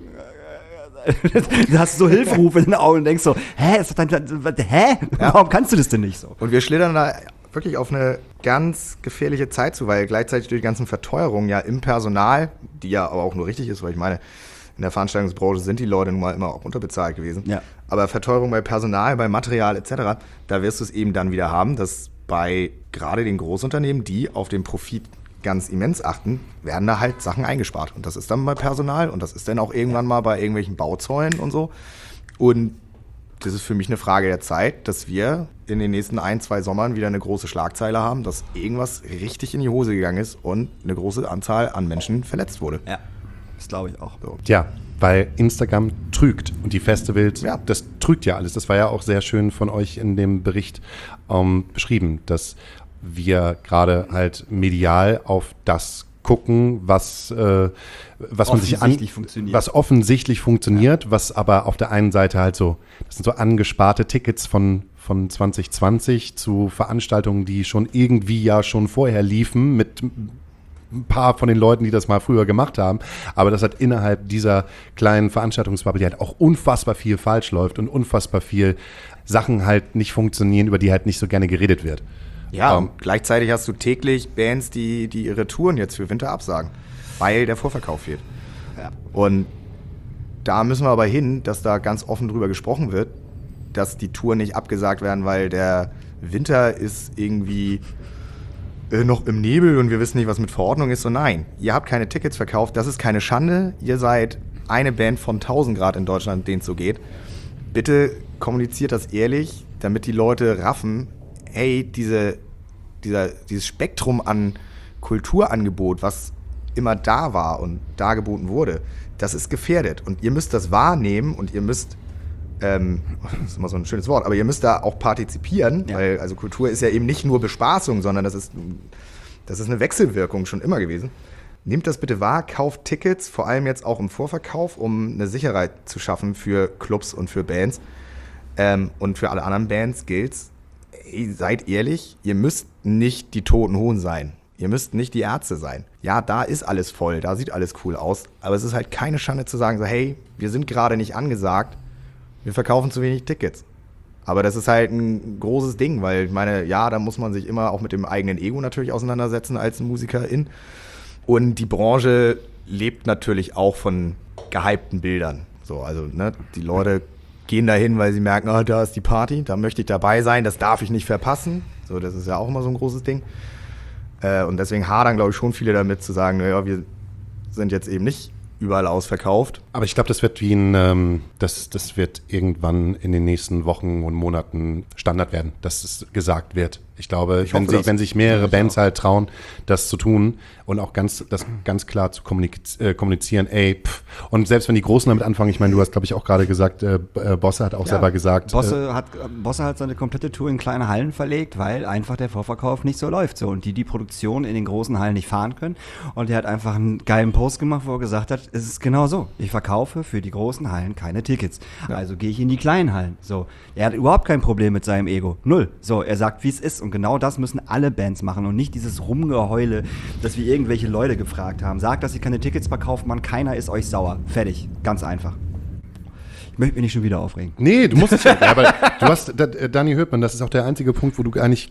du hast so Hilferufe in den Augen und denkst so, hä? Ja. Warum kannst du das denn nicht so? Und wir schlittern da wirklich auf eine ganz gefährliche Zeit zu, weil gleichzeitig durch die ganzen Verteuerungen ja im Personal, die ja aber auch nur richtig ist, weil ich meine, in der Veranstaltungsbranche sind die Leute nun mal immer auch unterbezahlt gewesen. Ja. Aber Verteuerung bei Personal, bei Material etc., da wirst du es eben dann wieder haben, dass bei gerade den Großunternehmen, die auf den Profit ganz immens achten, werden da halt Sachen eingespart. Und das ist dann bei Personal und das ist dann auch irgendwann mal bei irgendwelchen Bauzäunen und so. Und das ist für mich eine Frage der Zeit, dass wir in den nächsten 1-2 Sommern wieder eine große Schlagzeile haben, dass irgendwas richtig in die Hose gegangen ist und eine große Anzahl an Menschen verletzt wurde. Ja, das glaube ich auch. So. Ja, weil Instagram trügt und die Festivals, das trügt ja alles. Das war ja auch sehr schön von euch in dem Bericht beschrieben, dass wir gerade halt medial auf das gucken, was man sich was offensichtlich funktioniert, was aber auf der einen Seite halt so, das sind so angesparte Tickets von 2020 zu Veranstaltungen, die schon irgendwie ja schon vorher liefen mit ein paar von den Leuten, die das mal früher gemacht haben, aber das hat innerhalb dieser kleinen Veranstaltungsbubble, die halt auch unfassbar viel falsch läuft und unfassbar viel Sachen halt nicht funktionieren, über die halt nicht so gerne geredet wird. Ja, gleichzeitig hast du täglich Bands, die ihre Touren jetzt für Winter absagen, weil der Vorverkauf fehlt. Ja. Und da müssen wir aber hin, dass da ganz offen drüber gesprochen wird, dass die Touren nicht abgesagt werden, weil der Winter ist irgendwie noch im Nebel und wir wissen nicht, was mit Verordnung ist. So nein, ihr habt keine Tickets verkauft, das ist keine Schande. Ihr seid eine Band von 1000 Grad in Deutschland, denen es so geht. Bitte kommuniziert das ehrlich, damit die Leute raffen, hey, dieses Spektrum an Kulturangebot, was immer da war und dargeboten wurde, das ist gefährdet. Und ihr müsst das wahrnehmen und ihr müsst, das ist immer so ein schönes Wort, aber ihr müsst da auch partizipieren, weil also Kultur ist ja eben nicht nur Bespaßung, sondern das ist eine Wechselwirkung schon immer gewesen. Nehmt das bitte wahr, kauft Tickets, vor allem jetzt auch im Vorverkauf, um eine Sicherheit zu schaffen für Clubs und für Bands. Und für alle anderen Bands gilt's, seid ehrlich, ihr müsst nicht die Toten Hosen sein. Ihr müsst nicht die Ärzte sein. Ja, da ist alles voll, da sieht alles cool aus. Aber es ist halt keine Schande zu sagen, so, hey, wir sind gerade nicht angesagt, wir verkaufen zu wenig Tickets. Aber das ist halt ein großes Ding, weil ich meine, ja, da muss man sich immer auch mit dem eigenen Ego natürlich auseinandersetzen als Musikerin. Und die Branche lebt natürlich auch von gehypten Bildern. So, also, ne, die Leute gehen dahin, weil sie merken, da ist die Party, da möchte ich dabei sein, das darf ich nicht verpassen. So, das ist ja auch immer so ein großes Ding. Und deswegen hadern, glaube ich, schon viele damit zu sagen, naja, wir sind jetzt eben nicht überall ausverkauft. Aber ich glaube, das wird das wird irgendwann in den nächsten Wochen und Monaten Standard werden, dass es gesagt wird. Ich glaube, Ich hoffe, wenn sich mehrere Bands halt trauen, das zu tun und auch ganz klar zu kommunizieren, und selbst wenn die Großen damit anfangen, ich meine, du hast, glaube ich, auch gerade gesagt, Bosse hat auch selber gesagt. Bosse hat seine komplette Tour in kleine Hallen verlegt, weil einfach der Vorverkauf nicht so läuft. So. Und die Produktion in den großen Hallen nicht fahren können. Und er hat einfach einen geilen Post gemacht, wo er gesagt hat, es ist genau so. Ich verkaufe für die großen Hallen keine Tickets. Ja. Also gehe ich in die kleinen Hallen. So. Er hat überhaupt kein Problem mit seinem Ego. Null. So, er sagt, wie es ist. Und genau das müssen alle Bands machen und nicht dieses Rumgeheule, dass wir irgendwelche Leute gefragt haben. Sagt, dass ihr keine Tickets verkauft, Mann, keiner ist euch sauer. Fertig. Ganz einfach. Ich möchte mich nicht schon wieder aufregen. Nee, du musst nicht. Ja, aber du hast, Dani Höhtmann, das ist auch der einzige Punkt, wo du eigentlich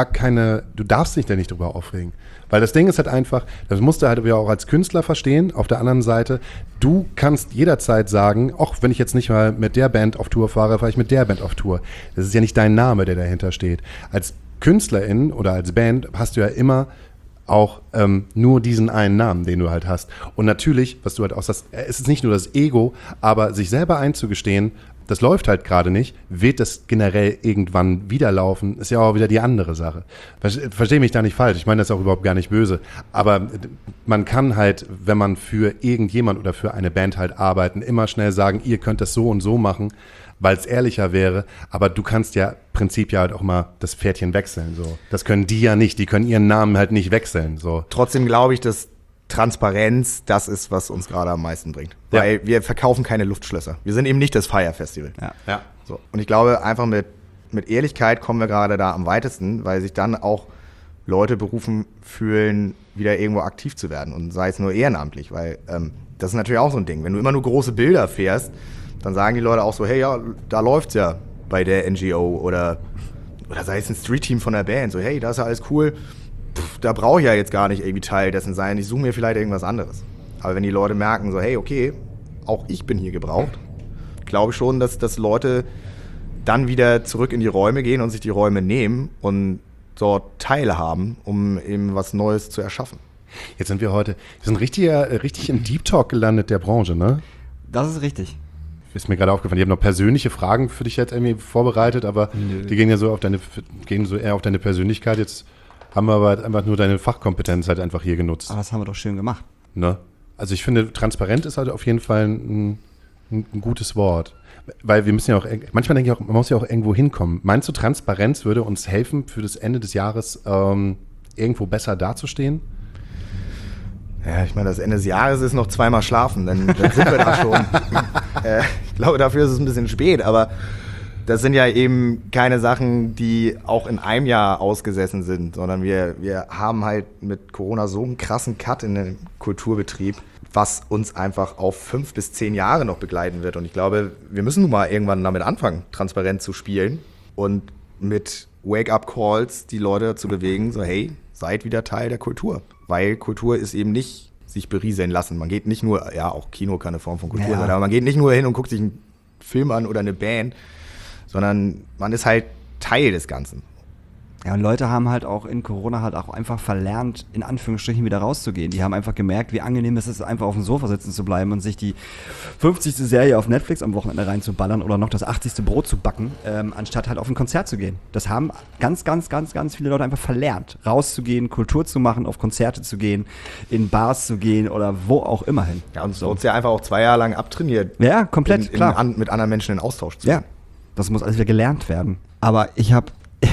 du darfst dich da nicht drüber aufregen. Weil das Ding ist halt einfach, das musst du halt auch als Künstler verstehen. Auf der anderen Seite, du kannst jederzeit sagen, auch wenn ich jetzt nicht mal mit der Band auf Tour fahre ich mit der Band auf Tour. Das ist ja nicht dein Name, der dahinter steht. Als Künstlerin oder als Band hast du ja immer auch nur diesen einen Namen, den du halt hast. Und natürlich, was du halt auch sagst, es ist nicht nur das Ego, aber sich selber einzugestehen, das läuft halt gerade nicht, wird das generell irgendwann wieder laufen, ist ja auch wieder die andere Sache. Versteh mich da nicht falsch, ich meine das auch überhaupt gar nicht böse, aber man kann halt, wenn man für irgendjemand oder für eine Band halt arbeiten, immer schnell sagen, ihr könnt das so und so machen, weil es ehrlicher wäre, aber du kannst ja im Prinzip ja halt auch mal das Pferdchen wechseln. So. Das können die ja nicht, die können ihren Namen halt nicht wechseln. So. Trotzdem glaube ich, dass Transparenz das ist, was uns gerade am meisten bringt. Weil wir verkaufen keine Luftschlösser. Wir sind eben nicht das Fire Festival. Ja. So. Und ich glaube, einfach mit Ehrlichkeit kommen wir gerade da am weitesten, weil sich dann auch Leute berufen fühlen, wieder irgendwo aktiv zu werden. Und sei es nur ehrenamtlich, weil das ist natürlich auch so ein Ding. Wenn du immer nur große Bilder fährst, dann sagen die Leute auch so, hey, ja, da läuft's ja bei der NGO oder sei es ein Street-Team von der Band, so, hey, da ist ja alles cool, da brauche ich ja jetzt gar nicht irgendwie Teil dessen sein, ich suche mir vielleicht irgendwas anderes. Aber wenn die Leute merken so, hey, okay, auch ich bin hier gebraucht, glaube ich schon, dass Leute dann wieder zurück in die Räume gehen und sich die Räume nehmen und dort teilhaben, um eben was Neues zu erschaffen. Jetzt sind wir sind richtig im Deep Talk gelandet der Branche, ne? Das ist richtig. Ist mir gerade aufgefallen. Ich habe noch persönliche Fragen für dich jetzt irgendwie vorbereitet, aber die gehen ja so eher auf deine Persönlichkeit. Jetzt haben wir aber halt einfach nur deine Fachkompetenz halt einfach hier genutzt. Aber das haben wir doch schön gemacht. Ne? Also ich finde, transparent ist halt auf jeden Fall ein gutes Wort. Weil wir müssen ja auch, manchmal denke ich auch, man muss ja auch irgendwo hinkommen. Meinst du, Transparenz würde uns helfen, für das Ende des Jahres irgendwo besser dazustehen? Ja, ich meine, das Ende des Jahres ist noch zweimal schlafen, dann sind wir da schon. Ich glaube, dafür ist es ein bisschen spät, aber das sind ja eben keine Sachen, die auch in einem Jahr ausgesessen sind, sondern wir haben halt mit Corona so einen krassen Cut in den Kulturbetrieb, was uns einfach auf 5 bis 10 Jahre noch begleiten wird. Und ich glaube, wir müssen nun mal irgendwann damit anfangen, transparent zu spielen und mit Wake-up-Calls die Leute dazu bewegen, so hey, seid wieder Teil der Kultur. Weil Kultur ist eben nicht sich berieseln lassen. Man geht nicht nur, ja, auch Kino kann eine Form von Kultur sein, aber man geht nicht nur hin und guckt sich einen Film an oder eine Band, sondern man ist halt Teil des Ganzen. Ja, und Leute haben halt auch in Corona halt auch einfach verlernt, in Anführungsstrichen wieder rauszugehen. Die haben einfach gemerkt, wie angenehm es ist, einfach auf dem Sofa sitzen zu bleiben und sich die 50. Serie auf Netflix am Wochenende reinzuballern oder noch das 80. Brot zu backen, anstatt halt auf ein Konzert zu gehen. Das haben ganz viele Leute einfach verlernt, rauszugehen, Kultur zu machen, auf Konzerte zu gehen, in Bars zu gehen oder wo auch immer hin. Ja, und so uns ja einfach auch 2 Jahre lang abtrainiert. Ja, komplett, klar. Mit anderen Menschen in Austausch zu gehen. Ja, das muss alles wieder gelernt werden. Aber ich habe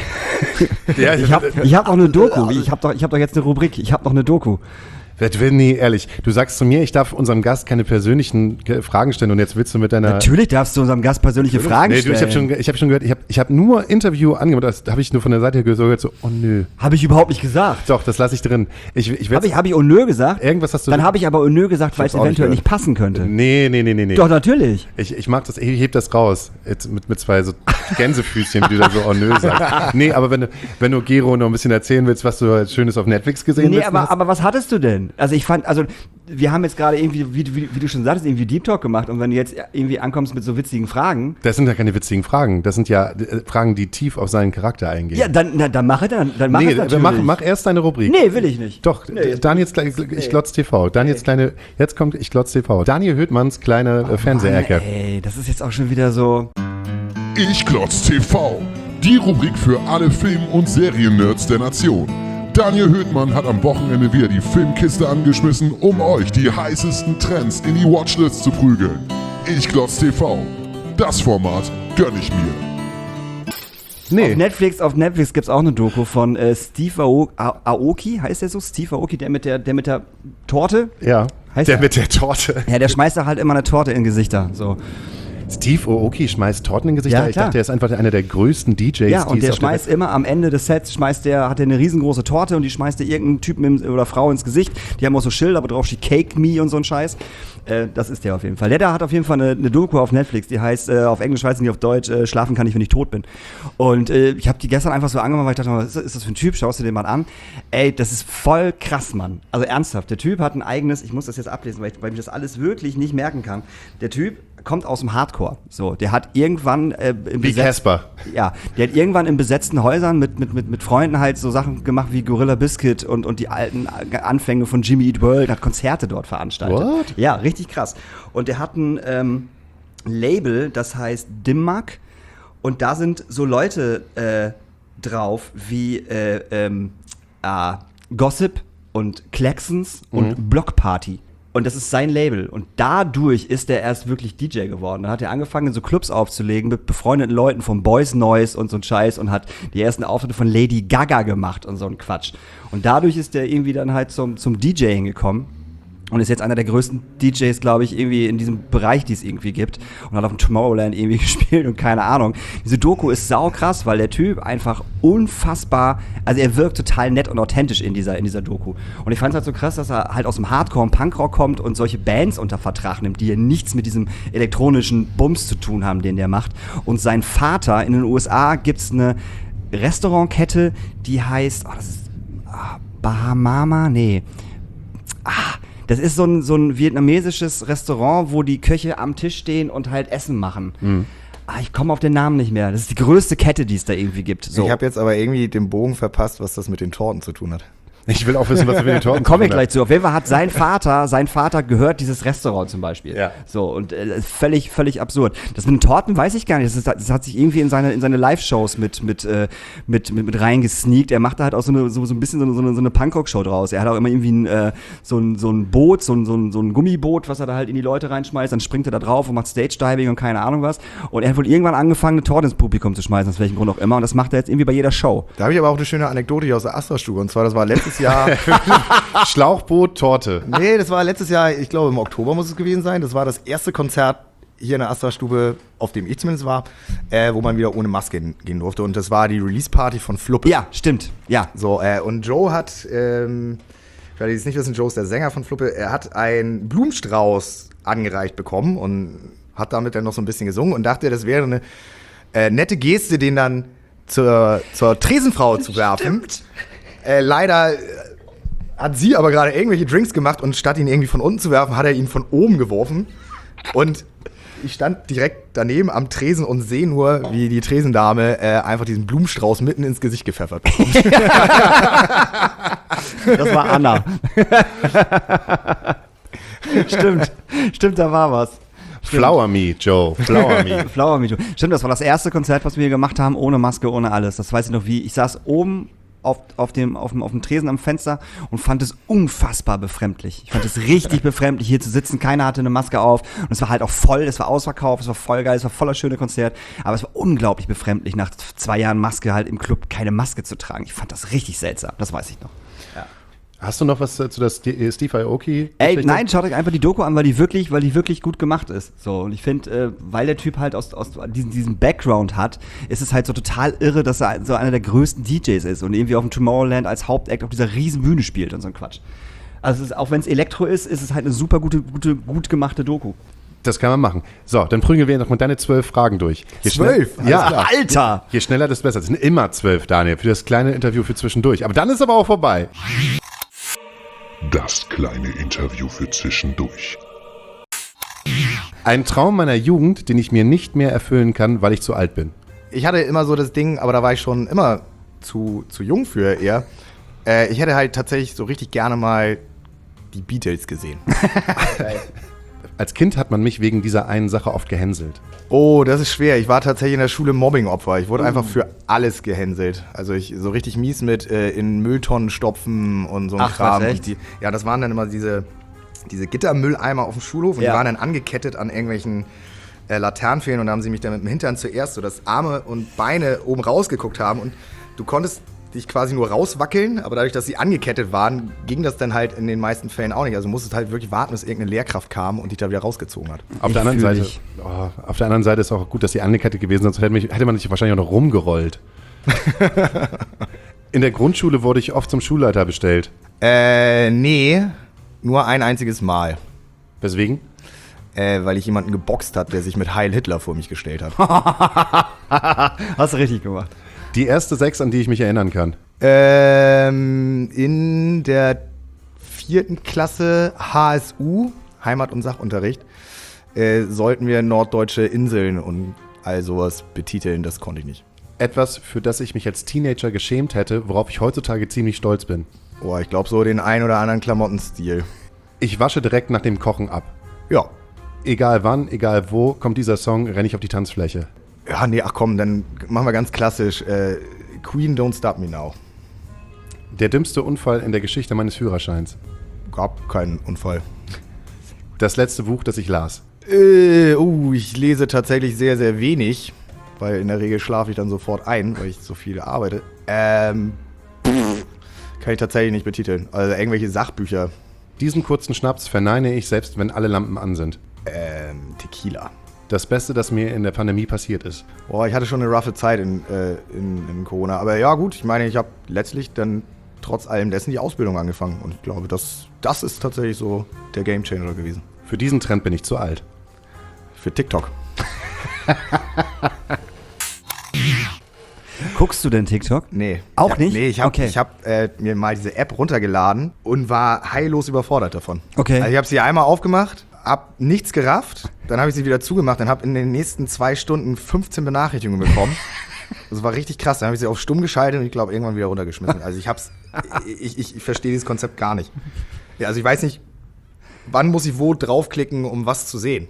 Ja, ich hab noch eine Doku. Ich hab doch jetzt eine Rubrik. Ich habe noch eine Doku. Nee, ehrlich. Du sagst zu mir, ich darf unserem Gast keine persönlichen Fragen stellen und jetzt willst du mit deiner... Natürlich darfst du unserem Gast persönliche Fragen stellen. Ich habe schon gehört, ich habe nur Interview angemacht, das habe ich nur von der Seite gehört, so, oh nö. Habe ich überhaupt nicht gesagt. Doch, das lasse ich drin. Hab ich oh nö gesagt? Irgendwas hast du... Dann habe ich aber oh nö gesagt, weil es eventuell nicht passen könnte. Nee. Doch, natürlich. Ich mag das, ich heb das raus. Jetzt mit 2 so Gänsefüßchen, die du da so oh nö sagst. Nee, aber wenn du Gero noch ein bisschen erzählen willst, was du Schönes auf Netflix gesehen hast. Aber was hattest du denn? Also wir haben jetzt gerade irgendwie, wie du schon sagtest, irgendwie Deep Talk gemacht und wenn du jetzt irgendwie ankommst mit so witzigen Fragen. Das sind ja keine witzigen Fragen, das sind ja Fragen, die tief auf seinen Charakter eingehen. Ja, dann mach es natürlich. Mach erst deine Rubrik. Nee, will ich nicht. Doch, Daniels Ich Glotz TV. Jetzt kommt Ich Glotz TV. Daniel Höhtmanns kleine Fernsehecke. Ey, das ist jetzt auch schon wieder so. Ich Glotz TV. Die Rubrik für alle Film- und Serien-Nerds der Nation. Daniel Höhtmann hat am Wochenende wieder die Filmkiste angeschmissen, um euch die heißesten Trends in die Watchlist zu prügeln. Ich glotz TV. Das Format gönn ich mir. Nee. Auf Netflix gibt es auch eine Doku von Steve Aoki, heißt der so? Steve Aoki, der mit der Torte? Ja, Heißt der er? mit der Torte. Ja, der schmeißt da halt immer eine Torte in Gesichter. So. Steve Aoki schmeißt Torten in Gesichter. Ja, Ich klar. dachte, er ist einfach einer der größten DJs, Ja, und die es der auf der schmeißt Welt- immer am Ende des Sets, hat er eine riesengroße Torte und die schmeißt er irgendeinen Typen oder Frau ins Gesicht. Die haben auch so Schilder, wo drauf steht Cake Me und so ein Scheiß. Das ist der auf jeden Fall. Der da hat auf jeden Fall eine Doku auf Netflix, die heißt, auf Englisch weiß ich nicht, auf Deutsch, Schlafen kann ich, wenn ich tot bin. Und ich habe die gestern einfach so angemacht, weil ich dachte, was ist das für ein Typ? Schaust du den mal an? Ey, das ist voll krass, Mann. Also ernsthaft, der Typ hat ein eigenes, ich muss das jetzt ablesen, weil ich das alles wirklich nicht merken kann. Der Typ kommt aus dem Hardcore. So, der hat irgendwann Wie Casper. Ja, der hat irgendwann in besetzten Häusern mit Freunden halt so Sachen gemacht wie Gorilla Biscuit und die alten Anfänge von Jimmy Eat World, hat Konzerte dort veranstaltet. What? Ja, richtig krass. Und der hat ein Label, das heißt Dimmak, und da sind so Leute drauf wie Gossip und Klaxons und Block Party. Und das ist sein Label. Und dadurch ist er erst wirklich DJ geworden. Dann hat er angefangen, in so Clubs aufzulegen mit befreundeten Leuten von Boys Noise und so ein Scheiß und hat die ersten Auftritte von Lady Gaga gemacht und so ein Quatsch. Und dadurch ist er irgendwie dann halt zum DJing gekommen. Und ist jetzt einer der größten DJs, glaube ich, irgendwie in diesem Bereich, die es irgendwie gibt. Und hat auf dem Tomorrowland irgendwie gespielt und keine Ahnung. Diese Doku ist saukrass, weil der Typ einfach unfassbar, also er wirkt total nett und authentisch in dieser Doku. Und ich fand es halt so krass, dass er halt aus dem Hardcore und Punkrock kommt und solche Bands unter Vertrag nimmt, die ja nichts mit diesem elektronischen Bums zu tun haben, den der macht. Und sein Vater, in den USA gibt's eine Restaurantkette, die heißt, das ist Bahamama? Nee. Das ist so ein vietnamesisches Restaurant, wo die Köche am Tisch stehen und halt Essen machen. Ich komme auf den Namen nicht mehr. Das ist die größte Kette, die es da irgendwie gibt. So. Ich habe jetzt aber irgendwie den Bogen verpasst, was das mit den Torten zu tun hat. Ich will auch wissen, was er mit den Torten Komme ich zu tun gleich zu. Auf jeden Fall hat sein Vater gehört dieses Restaurant zum Beispiel. Ja. So, und völlig absurd. Das mit den Torten weiß ich gar nicht. Das hat sich irgendwie in seine Live-Shows mit reingesneakt. Er macht da halt auch so ein bisschen so eine Punkrock-Show draus. Er hat auch immer irgendwie so ein Boot, so ein Gummiboot, was er da halt in die Leute reinschmeißt. Dann springt er da drauf und macht Stage-Diving und keine Ahnung was. Und er hat wohl irgendwann angefangen, eine Torte ins Publikum zu schmeißen, aus welchem Grund auch immer. Und das macht er jetzt irgendwie bei jeder Show. Da habe ich aber auch eine schöne Anekdote hier aus der Astra-Stube. Und zwar, das war letztes Jahr. Schlauchboot, Torte. Nee, das war letztes Jahr, ich glaube im Oktober muss es gewesen sein. Das war das erste Konzert hier in der Astra-Stube, auf dem ich zumindest war, wo man wieder ohne Maske gehen durfte. Und das war die Release-Party von Fluppe. Ja, stimmt. Ja. So, und Joe hat, für alle, die es nicht wissen, Joe ist der Sänger von Fluppe, er hat einen Blumenstrauß angereicht bekommen und hat damit dann noch so ein bisschen gesungen und dachte, das wäre eine nette Geste, den dann zur Tresenfrau zu werfen. Leider hat sie aber gerade irgendwelche Drinks gemacht und statt ihn irgendwie von unten zu werfen, hat er ihn von oben geworfen. Und ich stand direkt daneben am Tresen und sehe nur, wie die Tresendame einfach diesen Blumenstrauß mitten ins Gesicht gepfeffert bekommt. Das war Anna. Stimmt, da war was. Flower Me, Joe. Flower Me. Flower Me. Stimmt, das war das erste Konzert, was wir hier gemacht haben, ohne Maske, ohne alles. Das weiß ich noch wie. Ich saß oben auf dem Tresen am Fenster und fand es unfassbar befremdlich. Ich fand es richtig befremdlich, hier zu sitzen. Keiner hatte eine Maske auf und es war halt auch voll, es war ausverkauft, es war voll geil, es war voller schöne Konzert, aber es war unglaublich befremdlich, nach 2 Jahren Maske halt im Club keine Maske zu tragen. Ich fand das richtig seltsam, das weiß ich noch. Hast du noch was zu der Steve Aoki? Ey, nein, schaut euch einfach die Doku an, weil die wirklich gut gemacht ist. So, und ich finde, weil der Typ halt aus diesem Background hat, ist es halt so total irre, dass er so einer der größten DJs ist und irgendwie auf dem Tomorrowland als Hauptact auf dieser riesen Bühne spielt und so ein Quatsch. Also auch wenn es Elektro ist es halt eine super gut gemachte Doku. Das kann man machen. So, dann prügeln wir noch mal deine 12 Fragen durch. 12? Ja, Alter! Je schneller, desto besser. Das sind immer 12, Daniel, für das kleine Interview für zwischendurch. Aber dann ist aber auch vorbei. Das kleine Interview für zwischendurch. Ein Traum meiner Jugend, den ich mir nicht mehr erfüllen kann, weil ich zu alt bin. Ich hatte immer so das Ding, aber da war ich schon immer zu jung für eher. Ich hätte halt tatsächlich so richtig gerne mal die Beatles gesehen. Als Kind hat man mich wegen dieser einen Sache oft gehänselt. Oh, das ist schwer. Ich war tatsächlich in der Schule Mobbing-Opfer. Ich wurde einfach für alles gehänselt. Also ich so richtig mies mit in Mülltonnen stopfen und so ein Ach, Kram. was, echt? Und das waren dann immer diese Gittermülleimer auf dem Schulhof und Ja. die waren dann angekettet an irgendwelchen Laternenpfählen und da haben sie mich dann mit dem Hintern zuerst so, dass Arme und Beine oben rausgeguckt haben und du konntest dich quasi nur rauswackeln, aber dadurch, dass sie angekettet waren, ging das dann halt in den meisten Fällen auch nicht. Also musstest halt wirklich warten, bis irgendeine Lehrkraft kam und dich da wieder rausgezogen hat. Auf der anderen Seite ist auch gut, dass die angekettet gewesen sind, sonst hätte man sich wahrscheinlich auch noch rumgerollt. In der Grundschule wurde ich oft zum Schulleiter bestellt. Nee, nur ein einziges Mal. Weswegen? Weil ich jemanden geboxt hat, der sich mit Heil Hitler vor mich gestellt hat. Hast du richtig gemacht. Die erste 6, an die ich mich erinnern kann. In der 4. Klasse HSU, Heimat- und Sachunterricht, sollten wir norddeutsche Inseln und all sowas betiteln. Das konnte ich nicht. Etwas, für das ich mich als Teenager geschämt hätte, worauf ich heutzutage ziemlich stolz bin. Oh, ich glaube so den ein oder anderen Klamottenstil. Ich wasche direkt nach dem Kochen ab. Ja. Egal wann, egal wo, kommt dieser Song, renne ich auf die Tanzfläche. Ja, nee, ach komm, dann machen wir ganz klassisch. Queen, Don't Stop Me Now. Der dümmste Unfall in der Geschichte meines Führerscheins. Gab keinen Unfall. Das letzte Buch, das ich las. Ich lese tatsächlich sehr, sehr wenig, weil in der Regel schlafe ich dann sofort ein, weil ich so viel arbeite. Kann ich tatsächlich nicht betiteln. Also irgendwelche Sachbücher. Diesen kurzen Schnaps verneine ich, selbst wenn alle Lampen an sind. Tequila. Das Beste, das mir in der Pandemie passiert ist. Boah, ich hatte schon eine roughe Zeit in Corona. Aber ja gut, ich meine, ich habe letztlich dann trotz allem dessen die Ausbildung angefangen. Und ich glaube, das ist tatsächlich so der Gamechanger gewesen. Für diesen Trend bin ich zu alt. Für TikTok. Guckst du denn TikTok? Nee. Auch nicht? Nee, ich habe Okay. mir mal diese App runtergeladen und war heillos überfordert davon. Okay. Also ich habe sie einmal aufgemacht, hab nichts gerafft, dann habe ich sie wieder zugemacht, dann habe in den nächsten 2 Stunden 15 Benachrichtigungen bekommen. Das war richtig krass. Dann habe ich sie auf stumm geschaltet und ich glaube irgendwann wieder runtergeschmissen. Also ich verstehe dieses Konzept gar nicht. Ja, also ich weiß nicht, wann muss ich wo draufklicken, um was zu sehen.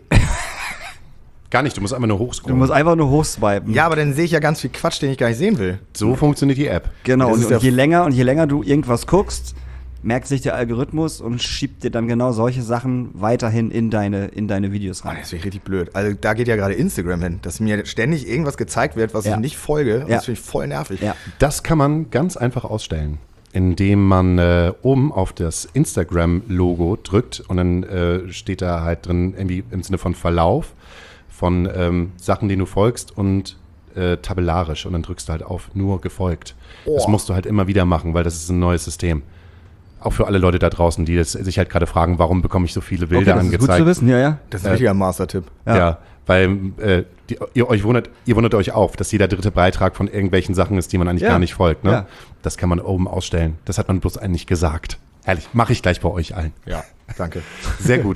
Gar nicht, du musst einfach nur Du hochscrollen. musst einfach nur hochswipen. Ja, aber dann sehe ich ja ganz viel Quatsch, den ich gar nicht sehen will. So funktioniert die App. Genau, Das und, ist und ja- je länger du irgendwas guckst, merkt sich der Algorithmus und schiebt dir dann genau solche Sachen weiterhin in deine Videos Oh, rein. das ist richtig blöd. Also da geht ja gerade Instagram hin, dass mir ständig irgendwas gezeigt wird, was Ja. ich nicht folge. Und Ja. das finde ich voll nervig. Ja. Das kann man ganz einfach ausstellen, indem man oben auf das Instagram-Logo drückt und dann steht da halt drin irgendwie im Sinne von Verlauf von Sachen, denen du folgst und tabellarisch und dann drückst du halt auf nur gefolgt. Das musst du halt immer wieder machen, weil das ist ein neues System. Auch für alle Leute da draußen, die sich halt gerade fragen, warum bekomme ich so viele Bilder das ist angezeigt. gut zu wissen, ja. Das ist ein richtiger Master-Tipp. Ja, weil ihr wundert euch auch, dass jeder dritte Beitrag von irgendwelchen Sachen ist, die man eigentlich Ja. gar nicht folgt. Ne? Ja. Das kann man oben ausstellen. Das hat man bloß eigentlich gesagt. Ehrlich, mache ich gleich bei euch allen. Ja, danke. Sehr gut.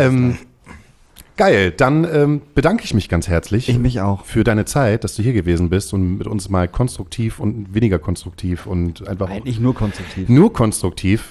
Geil, dann bedanke ich mich ganz herzlich Ich mich auch. für deine Zeit, dass du hier gewesen bist und mit uns mal konstruktiv und weniger konstruktiv und einfach Eigentlich nur konstruktiv. nur konstruktiv.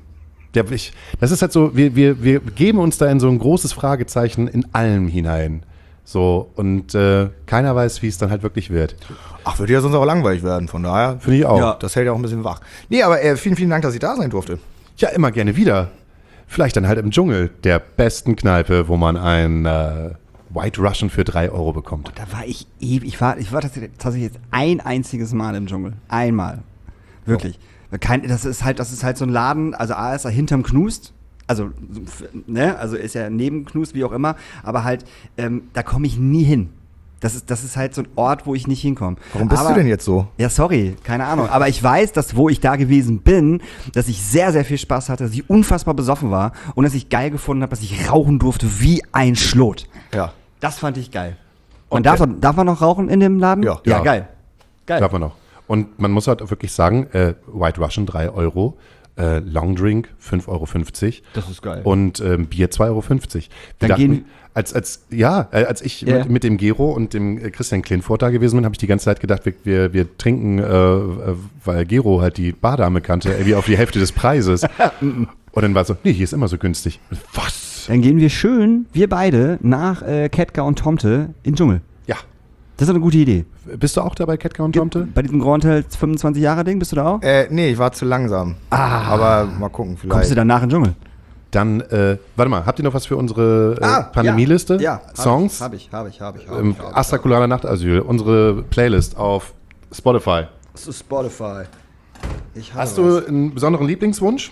Das ist halt so, wir geben uns da in so ein großes Fragezeichen in allem hinein. So, und keiner weiß, wie es dann halt wirklich wird. Ach, würde ja sonst auch langweilig werden, von daher. Finde ich auch. Ja. Das hält ja auch ein bisschen wach. Nee, aber vielen, vielen Dank, dass ich da sein durfte. Ja, immer gerne wieder. Vielleicht dann halt im Dschungel, der besten Kneipe, wo man ein White Russian für 3 Euro bekommt. Da war ich ewig. Ich war tatsächlich jetzt ein einziges Mal im Dschungel. Einmal. Wirklich. Das ist halt so ein Laden, also A ist er hinterm Knust. Also, ne, also ist ja neben Knust, wie auch immer, aber halt, da komme ich nie hin. Das ist halt so ein Ort, wo ich nicht hinkomme. Warum bist du denn jetzt so? Ja, sorry, keine Ahnung. Aber ich weiß, dass wo ich da gewesen bin, dass ich sehr, sehr viel Spaß hatte, dass ich unfassbar besoffen war und dass ich geil gefunden habe, dass ich rauchen durfte wie ein Schlot. Ja. Das fand ich geil. Und darf man noch rauchen in dem Laden? Ja. Ja, Ja. geil. Geil. Darf man noch. Und man muss halt wirklich sagen, White Russian 3 Euro, Long Drink 5,50 Euro. Das ist geil. Und Bier 2,50 Euro. Wir Dann dachten, gehen- als ich Ja. mit dem Gero und dem Christian Klinfort da gewesen bin, habe ich die ganze Zeit gedacht, wir trinken, weil Gero halt die Bardame kannte, irgendwie auf die Hälfte des Preises. Und dann war so, nee, hier ist immer so günstig. Was? Dann gehen wir schön, wir beide, nach Ketka und Tomte in den Dschungel. Ja. Das ist eine gute Idee. Bist du auch dabei, Ketka und Tomte? Bei diesem Grand Hotel 25-Jahre-Ding, bist du da auch? Nee, ich war zu langsam. Aber mal gucken, vielleicht. Kommst du danach in den Dschungel? Dann, warte mal, habt ihr noch was für unsere Pandemieliste? Ja, Songs? Hab ich. Astraculaner Nachtasyl, unsere Playlist auf Spotify. Das ist Spotify. Hast du einen besonderen Lieblingswunsch?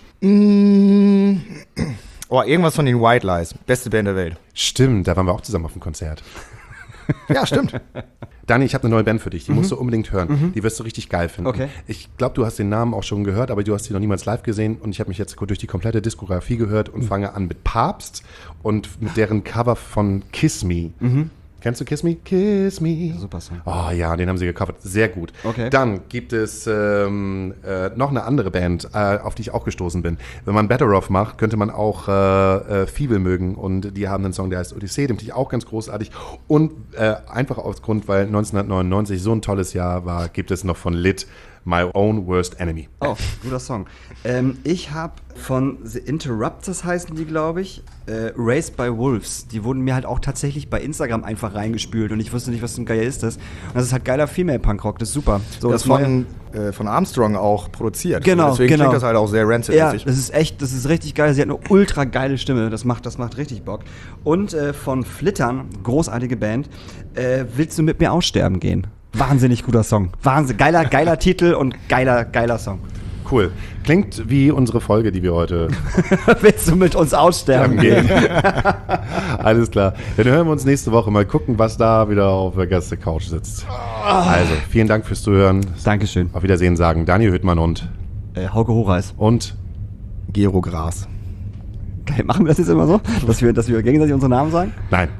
Oh, irgendwas von den White Lies. Beste Band der Welt. Stimmt, da waren wir auch zusammen auf dem Konzert. Ja, stimmt. Dani, ich habe eine neue Band für dich, die musst du unbedingt hören. Die wirst du richtig geil finden. Okay. Ich glaube, du hast den Namen auch schon gehört, aber du hast sie noch niemals live gesehen und ich habe mich jetzt durch die komplette Diskografie gehört und fange an mit Papst und mit deren Cover von Kiss Me. Kennst du Kiss Me? Kiss Me. Super Song. Oh ja, den haben sie gecovert. Sehr gut. Okay. Dann gibt es noch eine andere Band, auf die ich auch gestoßen bin. Wenn man Better Off macht, könnte man auch Feeble mögen. Und die haben einen Song, der heißt Odyssee, den finde ich auch ganz großartig. Und einfach aus Grund, weil 1999 so ein tolles Jahr war, gibt es noch von Lit My Own Worst Enemy. Oh, guter Song. Ich habe von The Interrupters heißen die, glaube ich, Raised by Wolves. Die wurden mir halt auch tatsächlich bei Instagram einfach reingespült und ich wusste nicht, was zum Geier ist das. Und das ist halt geiler Female-Punkrock, das ist super. So, Das ist von Armstrong auch produziert. Genau, Deswegen genau. klingt das halt auch sehr Ja, rancid-mäßig. das ist richtig geil. Sie hat eine ultra geile Stimme. Das macht richtig Bock. Und von Flittern, großartige Band, Willst du mit mir aussterben gehen? Wahnsinnig guter Song. Wahnsinn. Geiler Titel und geiler Song. Cool. Klingt wie unsere Folge, die wir heute Willst du mit uns aussterben gehen? Alles klar. Dann hören wir uns nächste Woche. Mal gucken, was da wieder auf der Gäste-Couch sitzt. Also, vielen Dank fürs Zuhören. Dankeschön. Auf Wiedersehen sagen Daniel Hüttmann und Hauke Hochreis. Gero Gras. Geil, machen wir das jetzt immer so? Dass wir gegenseitig unsere Namen sagen? Nein.